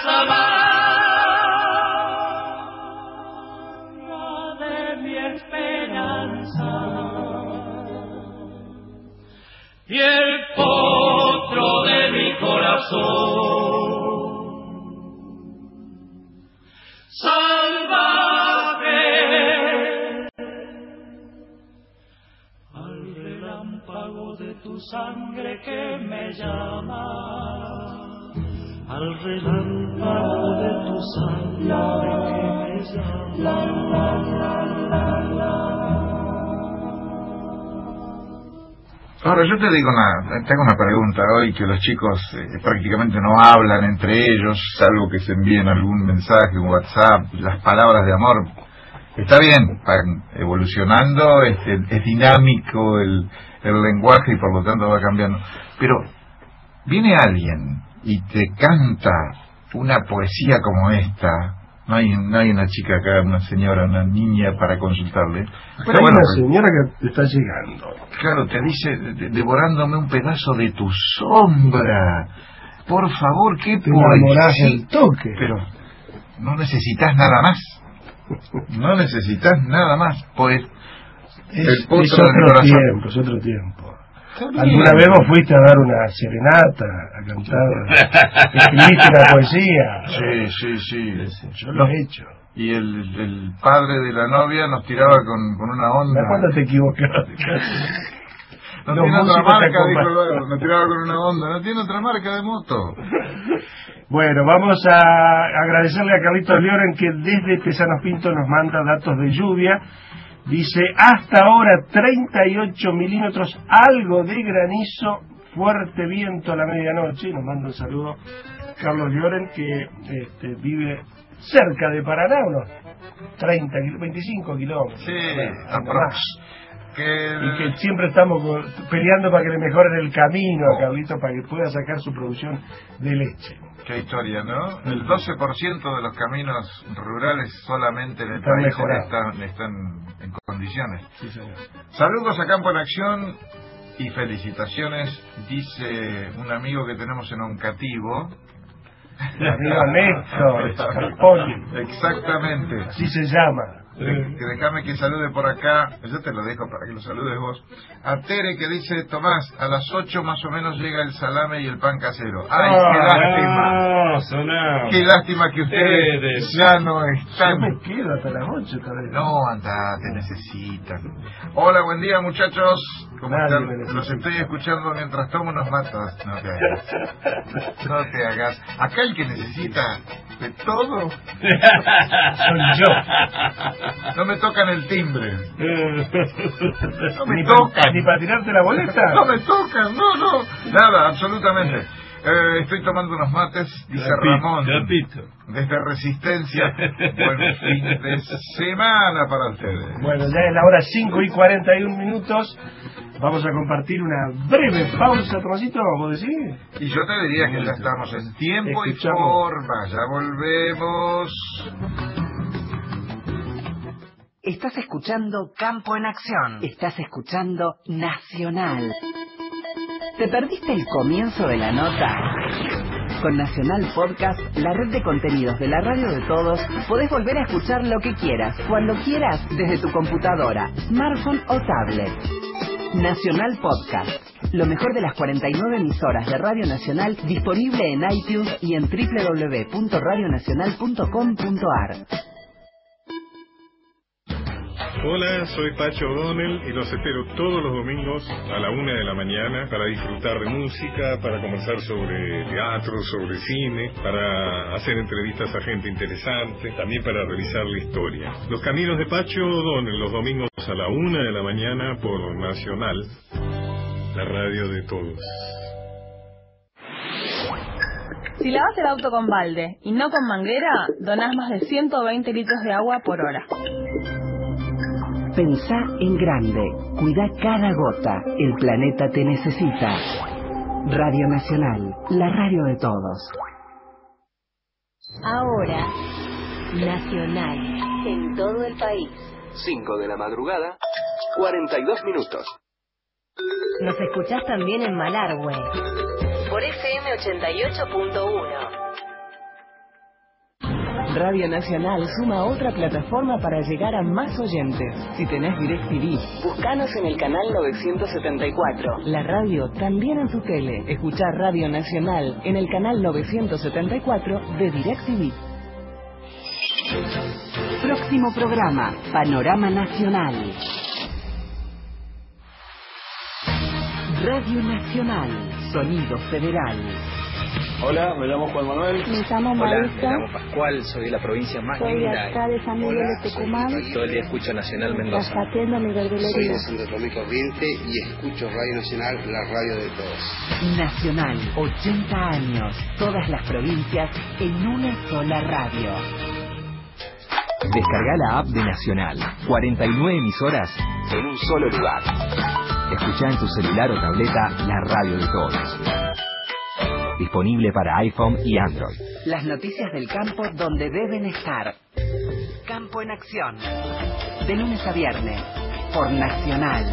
sabana de mi esperanza y el potro de mi corazón. sangre que me llama, al relámpago de tu sangre que me llama. Ahora yo te digo una, tengo una pregunta hoy, que los chicos eh, prácticamente no hablan entre ellos, salvo que se envíen algún mensaje, un WhatsApp, las palabras de amor. Está bien, van evolucionando, es, es dinámico el, el lenguaje y por lo tanto va cambiando. Pero viene alguien y te canta una poesía como esta. No hay, no hay una chica acá, una señora, una niña para consultarle. Pero hay bueno, una señora que está llegando. Claro, te dice, de, devorándome un pedazo de tu sombra. Por favor, qué te enamorás el toque. Pero no necesitas nada más. No necesitas nada más. Pues es, el pozo es otro del corazón. Tiempo, es otro tiempo. ¿Alguna vez vos fuiste a dar una serenata, a cantar, escribiste una poesía? Sí, sí, sí. Yo lo he hecho. Y el, el padre de la novia nos tiraba con, con una onda. ¿Cuándo te equivocaste? No tiene otra marca, dijo luego. Nos tiraba con una onda. No tiene otra marca de moto. Bueno, vamos a agradecerle a Carlitos Lioren, que desde Tesanos Pinto nos manda datos de lluvia. Dice, hasta ahora treinta y ocho milímetros, algo de granizo, fuerte viento a la medianoche. Nos manda un saludo Carlos Lloren, que este, vive cerca de Paraná, unos treinta, veinticinco kilómetros. Sí, aprox. Que el... Y que siempre estamos peleando para que le mejoren el camino a Carlitos para que pueda sacar su producción de leche. Qué historia, ¿no? El doce por ciento de los caminos rurales solamente en el están país están, están en condiciones. Sí, señor. Saludos a Campo en Acción y felicitaciones, dice un amigo que tenemos en Oncativo. El amigo Néstor Scarponi. Exactamente. Así se llama. De, que déjame que salude por acá, yo te lo dejo para que lo saludes vos. A Tere, que dice, Tomás, a las ocho más o menos llega el salame y el pan casero. ¡Ay, oh, qué lástima! No, sonado. ¡Qué lástima que ustedes Tere. ya no están! Yo me quedo hasta las ocho todavía. No, anda, te necesitan. Hola, buen día, muchachos. ¿Cómo están? Los estoy escuchando mientras tomo unos matos. No te hagas. No te hagas. Acá el que necesita de todo soy yo. No me tocan el timbre. No me ni tocan. Pa, ni para tirarte la boleta. No me tocan, no, no. Nada, absolutamente. Eh, estoy tomando unos mates, dice Capito, Ramón. Capito. Desde Resistencia. Buen fin de semana para ustedes. Bueno, ya es la hora cinco y cuarenta y un minutos. Vamos a compartir una breve pausa, Tomasito, ¿vos decís? Y yo te diría que ya estamos en tiempo Escuchamos. y forma. Ya volvemos. Estás escuchando Campo en Acción. Estás escuchando Nacional. ¿Te perdiste el comienzo de la nota? Con Nacional Podcast, la red de contenidos de la radio de todos, podés volver a escuchar lo que quieras, cuando quieras, desde tu computadora, smartphone o tablet. Nacional Podcast, lo mejor de las cuarenta y nueve emisoras de Radio Nacional, disponible en iTunes y en doble u doble u doble u punto radio nacional punto com punto a r. Hola, soy Pacho O'Donnell y los espero todos los domingos a la una de la mañana para disfrutar de música, para conversar sobre teatro, sobre cine, para hacer entrevistas a gente interesante, también para revisar la historia. Los Caminos de Pacho O'Donnell, los domingos a la una de la mañana por Nacional, la radio de todos. Si lavas el auto con balde y no con manguera, donás más de ciento veinte litros de agua por hora. Pensá en grande, cuida cada gota, el planeta te necesita. Radio Nacional, la radio de todos. Ahora, Nacional, en todo el país. cinco de la madrugada, cuarenta y dos minutos. Nos escuchás también en Malargüe, por F M ochenta y ocho punto uno. Radio Nacional suma otra plataforma para llegar a más oyentes. Si tenés DirecTV, buscanos en el canal novecientos setenta y cuatro. La radio también en tu tele. Escuchá Radio Nacional en el canal novecientos setenta y cuatro de DirecTV. Próximo programa, Panorama Nacional. Radio Nacional, Sonido Federal. Hola, me llamo Juan Manuel. Me llamo Hola, Marisa. me llamo Pascual, soy de la provincia más Soy linda. de acá de San Miguel de Tucumán. Todo el día escucho Nacional Mendoza. Atiendo mi verdulería. Soy de Santo Tomé Corriente y escucho Radio Nacional, la radio de todos. Nacional, ochenta años, todas las provincias en una sola radio. Descarga la app de Nacional. cuarenta y nueve emisoras en un solo lugar. Escuchá en tu celular o tableta la radio de todos. Disponible para iPhone y Android. Las noticias del campo donde deben estar. Campo en Acción. De lunes a viernes. Por Nacional.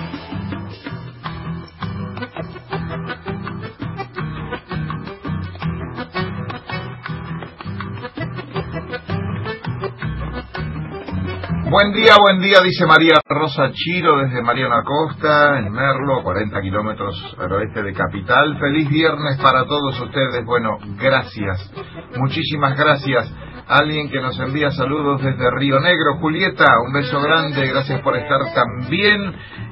Buen día, buen día, dice María Rosa Chiro desde Mariana Costa, en Merlo, cuarenta kilómetros al oeste de Capital. Feliz viernes para todos ustedes. Bueno, gracias, muchísimas gracias. Alguien que nos envía saludos desde Río Negro, Julieta, un beso grande, gracias por estar también.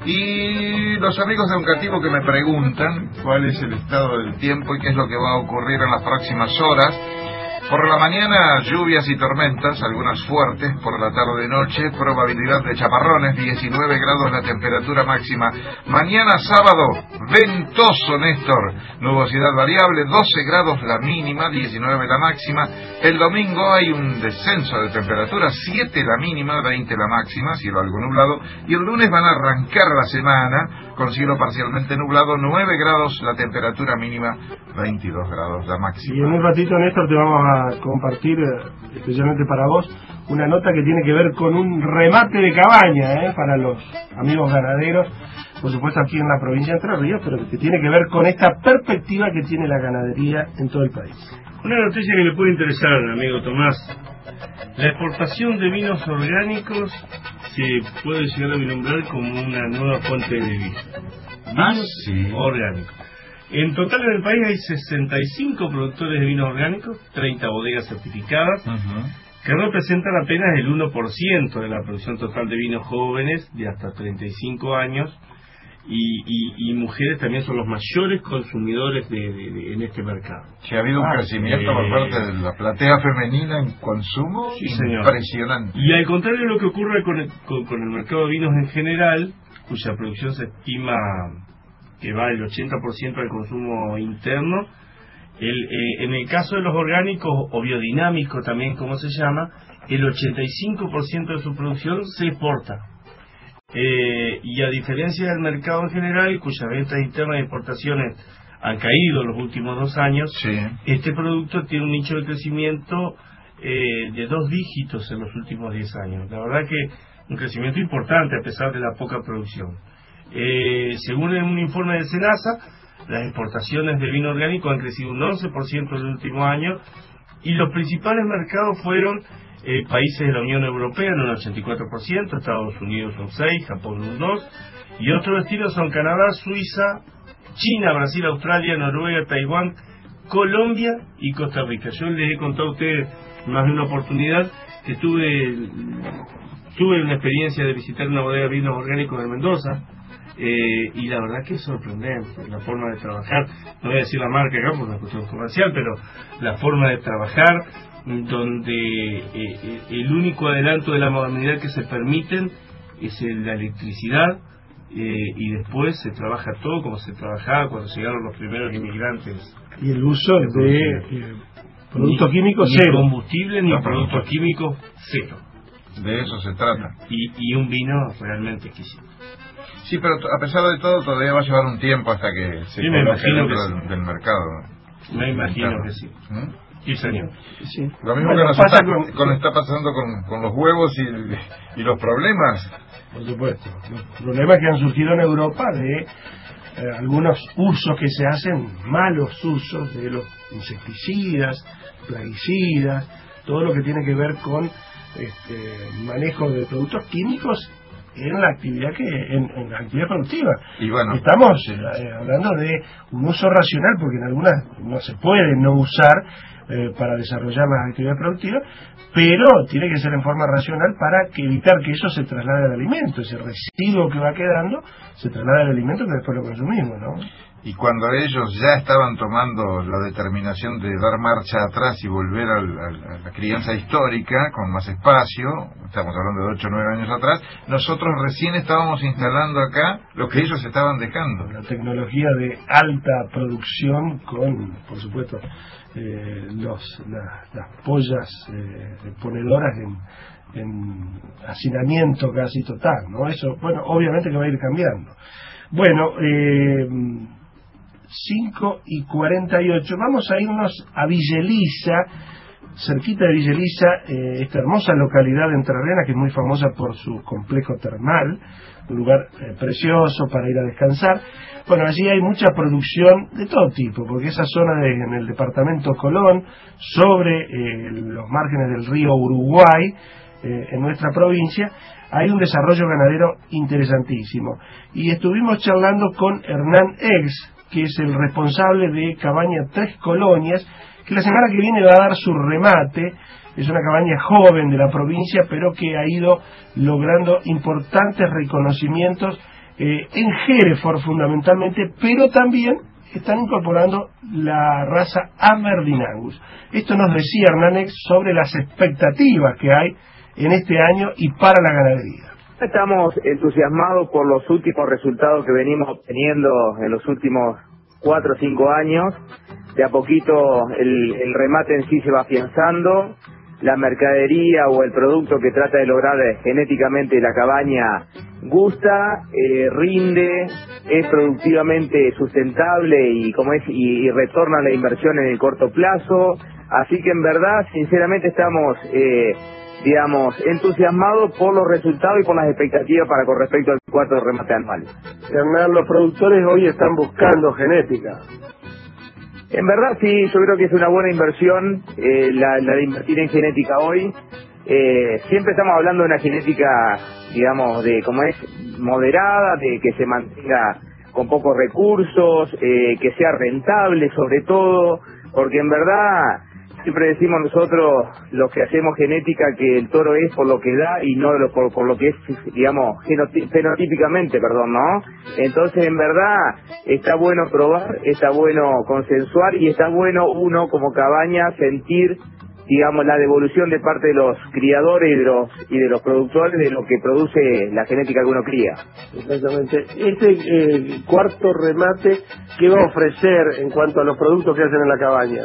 Y los amigos de Uncativo que me preguntan cuál es el estado del tiempo y qué es lo que va a ocurrir en las próximas horas. Por la mañana, lluvias y tormentas, algunas fuertes, por la tarde-noche, probabilidad de chaparrones, diecinueve grados la temperatura máxima. Mañana sábado, ventoso, Néstor, nubosidad variable, doce grados la mínima, diecinueve la máxima. El domingo hay un descenso de temperatura, siete la mínima, veinte la máxima, cielo algo nublado. Y el lunes van a arrancar la semana con cielo parcialmente nublado, nueve grados la temperatura mínima, veintidós grados la máxima. Y en un ratito, Néstor, te vamos a compartir, especialmente para vos, una nota que tiene que ver con un remate de cabaña, ¿eh? Para los amigos ganaderos, por supuesto aquí en la provincia de Entre Ríos, pero que tiene que ver con esta perspectiva que tiene la ganadería en todo el país. Una noticia que le puede interesar, amigo Tomás. La exportación de vinos orgánicos se puede llegar a vislumbrar como una nueva fuente de divisas. Ah, Vinos sí. orgánicos. En total en el país hay sesenta y cinco productores de vinos orgánicos, treinta bodegas certificadas, uh-huh. que representan apenas el uno por ciento de la producción total de vinos jóvenes de hasta treinta y cinco años, y, y, y mujeres también son los mayores consumidores de, de, de, en este mercado. Sí, ha habido un ah, crecimiento eh, por parte de la platea femenina en consumo, sí, señor. Impresionante. Y al contrario de lo que ocurre con el, con, con el mercado de vinos en general, cuya producción se estima que va el ochenta por ciento al consumo interno, el, eh, en el caso de los orgánicos o biodinámicos también como se llama, el ochenta y cinco por ciento de su producción se exporta. Eh, y a diferencia del mercado en general, cuyas ventas internas de exportaciones han caído en los últimos dos años, sí. este producto tiene un nicho de crecimiento eh, de dos dígitos en los últimos diez años. La verdad que un crecimiento importante a pesar de la poca producción. Eh, según un informe de SENASA, las exportaciones de vino orgánico han crecido un once por ciento en el último año, y los principales mercados fueron eh, países de la Unión Europea en un ochenta y cuatro por ciento, Estados Unidos un seis por ciento, Japón un dos por ciento, y otros destinos son Canadá, Suiza, China, Brasil, Australia, Noruega, Taiwán, Colombia y Costa Rica. Yo les he contado a ustedes más de una oportunidad que tuve tuve una experiencia de visitar una bodega de vinos orgánicos de Mendoza, eh, y la verdad que es sorprendente la forma de trabajar. No voy a decir la marca acá por una cuestión comercial, pero la forma de trabajar, donde eh, el único adelanto de la modernidad que se permiten es la electricidad, eh, y después se trabaja todo como se trabajaba cuando llegaron los primeros inmigrantes. Y el uso de, de eh, productos ni, químicos ni cero. Ni combustible ni no, productos no. químicos cero. De eso se trata. Y, y un vino realmente exquisito. Sí, pero a pesar de todo todavía va a llevar un tiempo hasta que se sí, coloque dentro que del, sí. del mercado. Me imagino que sí. ¿Mm? Sí, señor. Sí. Lo mismo bueno, que nos está, con, con está pasando con, con los huevos y, y los problemas. Por supuesto. Los problemas que han surgido en Europa de eh, algunos usos que se hacen, malos usos de los insecticidas, plaguicidas, todo lo que tiene que ver con este manejo de productos químicos en la actividad que en, en la actividad productiva. Y bueno, estamos eh, hablando de un uso racional, porque en algunas no se puede no usar eh, para desarrollar las actividades productivas, pero tiene que ser en forma racional para que evitar que eso se traslade al alimento, ese residuo que va quedando se traslada al alimento que después lo consumimos, ¿no? Y cuando ellos ya estaban tomando la determinación de dar marcha atrás y volver al, al, a la crianza histórica con más espacio, estamos hablando de ocho o nueve años atrás, nosotros recién estábamos instalando acá lo que ellos estaban dejando. La tecnología de alta producción con, por supuesto, eh, los la, las pollas eh, ponedoras en, en hacinamiento casi total, ¿no? Eso, bueno, obviamente que va a ir cambiando. Bueno, eh, cinco y cuarenta y ocho, vamos a irnos a Villa Elisa, cerquita de Villa Elisa, eh, esta hermosa localidad de Entrerriana que es muy famosa por su complejo termal, un lugar eh, precioso para ir a descansar. Bueno, allí hay mucha producción de todo tipo, porque esa zona de, en el departamento Colón, sobre eh, los márgenes del río Uruguay, eh, en nuestra provincia, hay un desarrollo ganadero interesantísimo. Y estuvimos charlando con Hernán Ex, que es el responsable de Cabaña Tres Colonias, que la semana que viene va a dar su remate. Es una cabaña joven de la provincia, pero que ha ido logrando importantes reconocimientos eh, en Hereford fundamentalmente, pero también están incorporando la raza Aberdeen Angus. Esto nos decía Hernández sobre las expectativas que hay en este año y para la ganadería. Estamos entusiasmados por los últimos resultados que venimos obteniendo en los últimos cuatro o cinco años. De a poquito el, el remate en sí se va afianzando. La mercadería o el producto que trata de lograr genéticamente la cabaña gusta, eh, rinde, es productivamente sustentable y como es y, y retorna la inversión en el corto plazo. Así que en verdad, sinceramente, estamos eh, digamos, entusiasmados por los resultados y por las expectativas para con respecto al cuarto remate anual. Hernán, los productores hoy están buscando genética. En verdad sí, yo creo que es una buena inversión eh, la, la de invertir en genética hoy. Eh, siempre estamos hablando de una genética, digamos, de como es moderada, de que se mantenga con pocos recursos, eh, que sea rentable sobre todo, porque en verdad siempre decimos nosotros, los que hacemos genética, que el toro es por lo que da y no lo, por, por lo que es, digamos, fenotípicamente, perdón, ¿no? Entonces, en verdad, está bueno probar, está bueno consensuar y está bueno uno, como cabaña, sentir, digamos, la devolución de parte de los criadores y de los, y de los productores de lo que produce la genética que uno cría. Exactamente. Este eh, cuarto remate, ¿qué va a ofrecer en cuanto a los productos que hacen en la cabaña?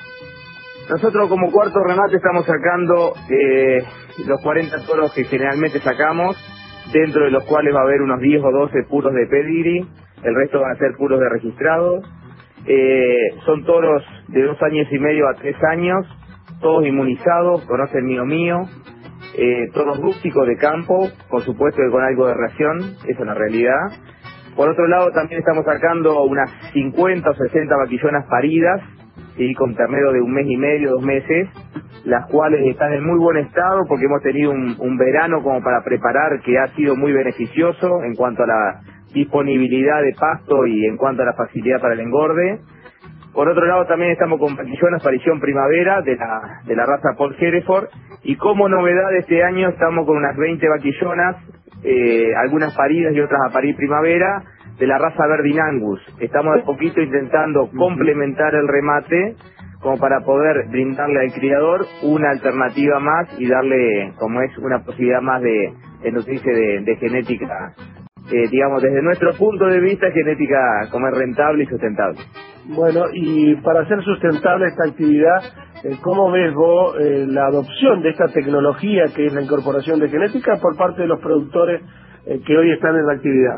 Nosotros como cuarto remate estamos sacando eh, los cuarenta toros que generalmente sacamos, dentro de los cuales va a haber unos diez o doce puros de pedigree, el resto van a ser puros de registrados. Eh, son toros de dos años y medio a tres años, todos inmunizados, conocen mío mío, eh, todos rústicos de campo, por supuesto que con algo de ración, esa es la realidad. Por otro lado también estamos sacando unas cincuenta o sesenta vaquillonas paridas, y con ternero de un mes y medio, dos meses, las cuales están en muy buen estado porque hemos tenido un, un verano como para preparar que ha sido muy beneficioso en cuanto a la disponibilidad de pasto y en cuanto a la facilidad para el engorde. Por otro lado también estamos con vaquillonas parición primavera de la, de la raza Paul Hereford, y como novedad de este año estamos con unas veinte vaquillonas, eh, algunas paridas y otras a parir primavera, de la raza Aberdeen Angus. Estamos de poquito intentando complementar el remate como para poder brindarle al criador una alternativa más y darle, como es, una posibilidad más de, de nutrirse de, de genética, eh, digamos, desde nuestro punto de vista, genética como es rentable y sustentable. Bueno, y para hacer sustentable esta actividad, eh, ¿cómo ves vos eh, la adopción de esta tecnología que es la incorporación de genética por parte de los productores eh, que hoy están en la actividad?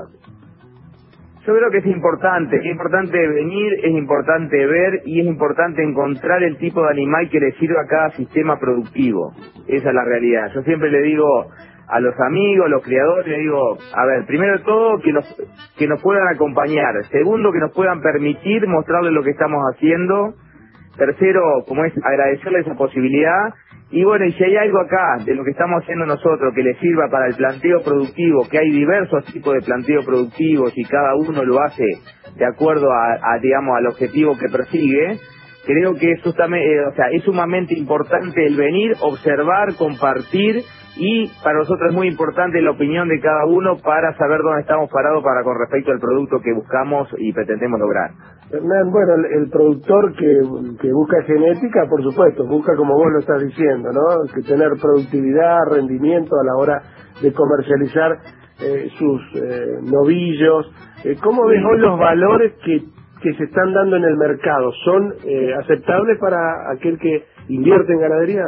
Yo creo que es importante, es importante venir, es importante ver y es importante encontrar el tipo de animal que le sirva a cada sistema productivo. Esa es la realidad. Yo siempre le digo a los amigos, a los criadores, le digo, a ver, primero de todo, que nos, que nos puedan acompañar. Segundo, que nos puedan permitir mostrarles lo que estamos haciendo. Tercero, como es, agradecerles esa posibilidad. Y bueno, y si hay algo acá de lo que estamos haciendo nosotros que le sirva para el planteo productivo, que hay diversos tipos de planteo productivos y cada uno lo hace de acuerdo a, a digamos, al objetivo que persigue, creo que es, justamente, eh, o sea, es sumamente importante el venir, observar, compartir, y para nosotros es muy importante la opinión de cada uno para saber dónde estamos parados para con respecto al producto que buscamos y pretendemos lograr. Hernán, bueno, el, el productor que, que busca genética, por supuesto, busca, como vos lo estás diciendo, ¿no? Que tener productividad, rendimiento a la hora de comercializar eh, sus eh, novillos. Eh, ¿Cómo ves hoy los valores que, que se están dando en el mercado? ¿Son eh, aceptables para aquel que invierte en ganadería?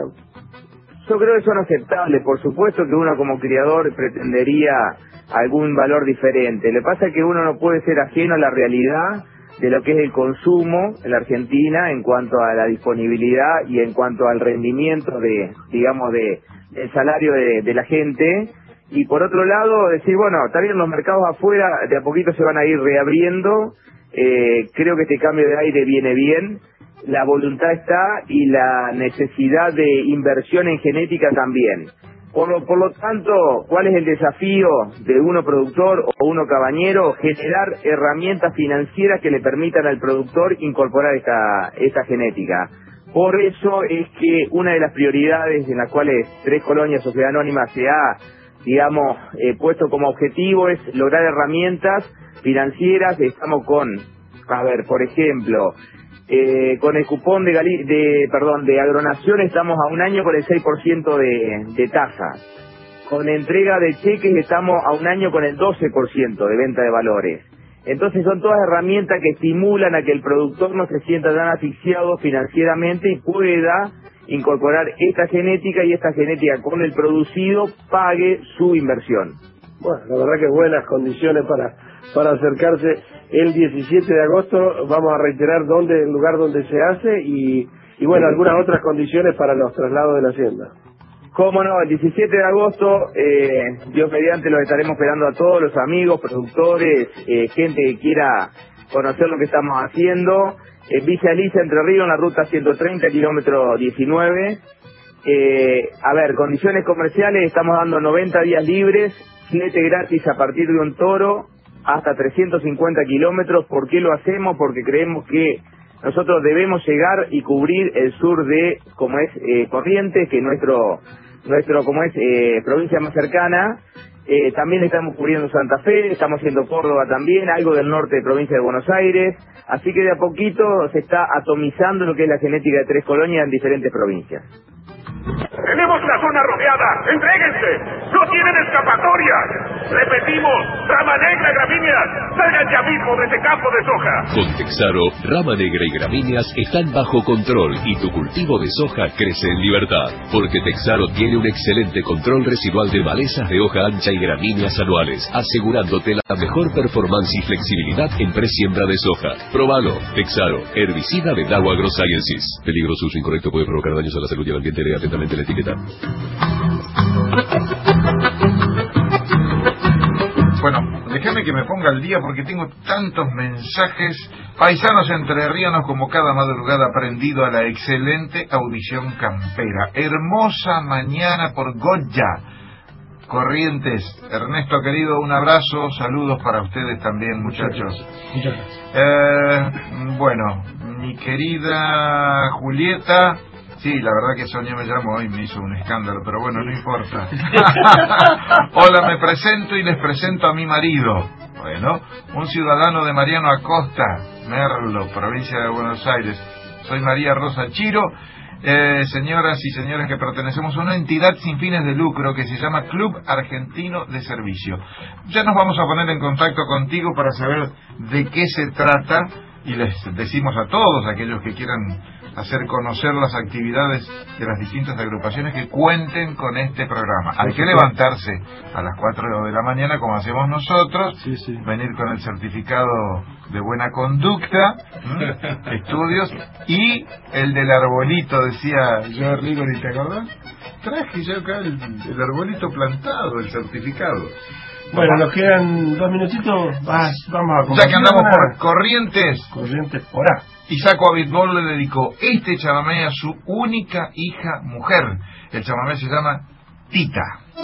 Yo creo que son aceptables. Por supuesto que uno como criador pretendería algún valor diferente. Lo que pasa es que uno no puede ser ajeno a la realidad de lo que es el consumo en la Argentina en cuanto a la disponibilidad y en cuanto al rendimiento de, digamos, de del salario de, de la gente. Y por otro lado, decir, bueno, también los mercados afuera de a poquito se van a ir reabriendo. Eh, creo que este cambio de aire viene bien. La voluntad está y la necesidad de inversión en genética también. Por lo, por lo tanto, ¿cuál es el desafío de uno productor o uno cabañero? Generar herramientas financieras que le permitan al productor incorporar esta, esta genética. Por eso es que una de las prioridades en las cuales Tres Colonias Sociedad Anónima se ha, digamos, eh, puesto como objetivo es lograr herramientas financieras. Estamos con, a ver, por ejemplo, Eh, con el cupón de, Gali de perdón de Agronación estamos a un año con el seis por ciento de, de tasa. Con entrega de cheques estamos a un año con el doce por ciento de venta de valores. Entonces son todas herramientas que estimulan a que el productor no se sienta tan asfixiado financieramente y pueda incorporar esta genética, y esta genética con el producido pague su inversión. Bueno, la verdad que buenas condiciones para para acercarse el diecisiete de agosto. Vamos a reiterar dónde, el lugar donde se hace y, y bueno, algunas otras condiciones para los traslados de la hacienda. Cómo no, el diecisiete de agosto, eh, Dios mediante, los estaremos esperando a todos los amigos, productores, eh, gente que quiera conocer lo que estamos haciendo. En Villa Alicia, Entre Ríos, en la ruta ciento treinta, kilómetro diecinueve. Eh, a ver, condiciones comerciales, estamos dando noventa días libres, flete gratis a partir de un toro, hasta trescientos cincuenta kilómetros. ¿Por qué lo hacemos? Porque creemos que nosotros debemos llegar y cubrir el sur de, como es eh, Corrientes, que nuestro, nuestro como es eh, provincia más cercana. Eh, también estamos cubriendo Santa Fe, estamos haciendo Córdoba también, algo del norte de provincia de Buenos Aires. Así que de a poquito se está atomizando lo que es la genética de Tres Colonias en diferentes provincias. Tenemos la zona rodeada. ¡Entréguense! ¡No tienen escapatoria! Repetimos, rama negra, gramíneas, salgan ya mismo de este campo de soja. Con Texaro, rama negra y gramíneas están bajo control y tu cultivo de soja crece en libertad. Porque Texaro tiene un excelente control residual de malezas de hoja ancha y gramíneas anuales, asegurándote la mejor performance y flexibilidad en presiembra de soja. Probalo. Texaro, herbicida de Dow AgroSciences. Peligroso uso incorrecto puede provocar daños a la salud y al ambiente. Lea atentamente la etiqueta. Bueno, déjame que me ponga al día porque tengo tantos mensajes. Paisanos entrerrianos, como cada madrugada, prendido a la excelente audición campera. Hermosa mañana por Goya, Corrientes. Ernesto querido, un abrazo, saludos para ustedes también, muchachos. Muchas gracias. Eh, bueno, mi querida Julieta. Sí, la verdad que Sonia me llamó y me hizo un escándalo, pero bueno, no importa. Hola, me presento y les presento a mi marido. Bueno, un ciudadano de Mariano Acosta, Merlo, provincia de Buenos Aires. Soy María Rosa Chiro. Eh, señoras y señores, que pertenecemos a una entidad sin fines de lucro que se llama Club Argentino de Servicio. Ya nos vamos a poner en contacto contigo para saber de qué se trata y les decimos a todos aquellos que quieran hacer conocer las actividades de las distintas agrupaciones que cuenten con este programa. Hay que levantarse a las cuatro de la mañana, como hacemos nosotros, sí, sí. Venir con el certificado de buena conducta, ¿m? Estudios, y el del arbolito, decía yo, Rigori, ¿te acordás? Traje yo acá el, el arbolito plantado, el certificado. Bueno, nos quedan dos minutitos, ah, vamos a... Ya que andamos por Corrientes. Corrientes por A. Isaco Abitbol le dedicó este chamamé a su única hija mujer, El chamamé se llama Tita.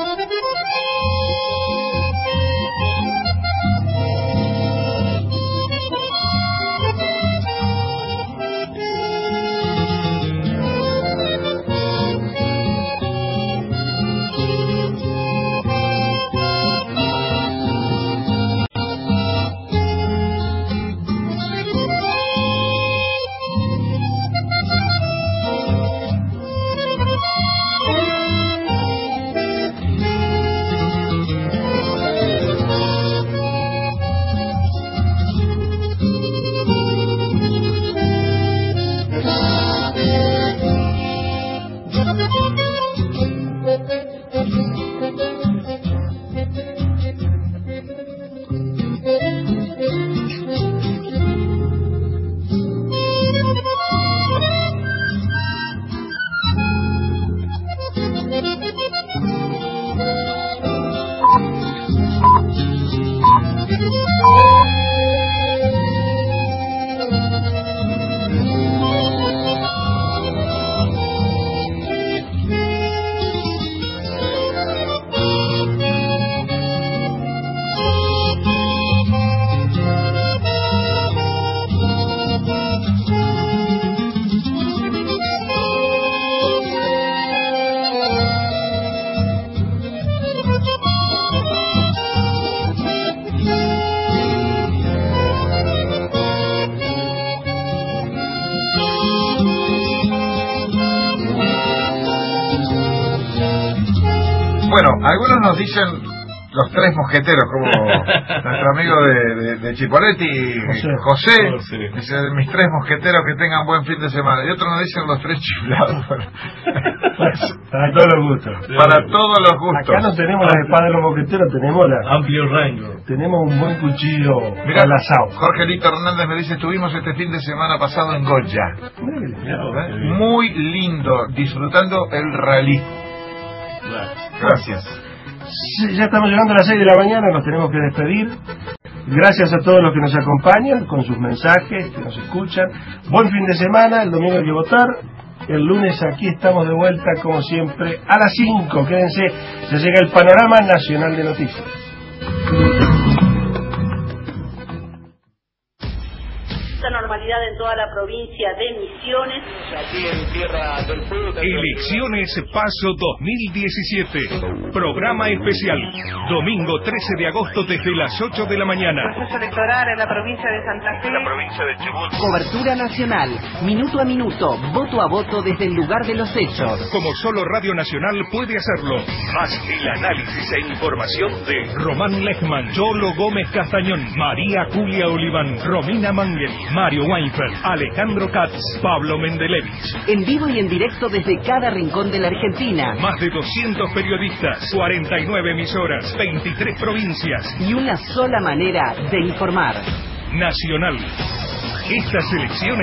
Bueno, algunos nos dicen los tres mosqueteros, como nuestro amigo de, de, de Chipoletti, José, José, José, dice, mis tres mosqueteros que tengan buen fin de semana. Y otros nos dicen los tres chiflados. Para todos los gustos. Para todos los gustos. Acá no tenemos las espadas de los mosqueteros, tenemos la... amplio rango. Tenemos un buen cuchillo Mirá, al asado. Jorge Lito Hernández me dice, estuvimos este fin de semana pasado en Goya. Muy lindo, disfrutando el rally. Gracias. Sí, ya estamos llegando a las seis de la mañana, nos tenemos que despedir. Gracias a todos los que nos acompañan con sus mensajes, que nos escuchan. Buen fin de semana, el domingo hay que votar. El lunes aquí estamos de vuelta, como siempre, a las cinco. Quédense, ya llega el Panorama Nacional de Noticias. Normalidad en toda la provincia de Misiones. Aquí en Tierra del Fuego. Elecciones Paso dos mil diecisiete. Programa especial. Domingo trece de agosto desde las ocho de la mañana. Proceso electoral en la provincia de Santa Fe. En la provincia de Chubut. Cobertura nacional. Minuto a minuto. Voto a voto desde el lugar de los hechos. Como solo Radio Nacional puede hacerlo. Más el análisis e información de Román Lechman, Yolo Gómez Castañón, María Julia Oliván, Romina Mangel, Mario Weinfeld, Alejandro Katz, Pablo Mendelevich. En vivo y en directo desde cada rincón de la Argentina. Más de doscientos periodistas, cuarenta y nueve emisoras, veintitrés provincias. Y una sola manera de informar. Nacional. Estas elecciones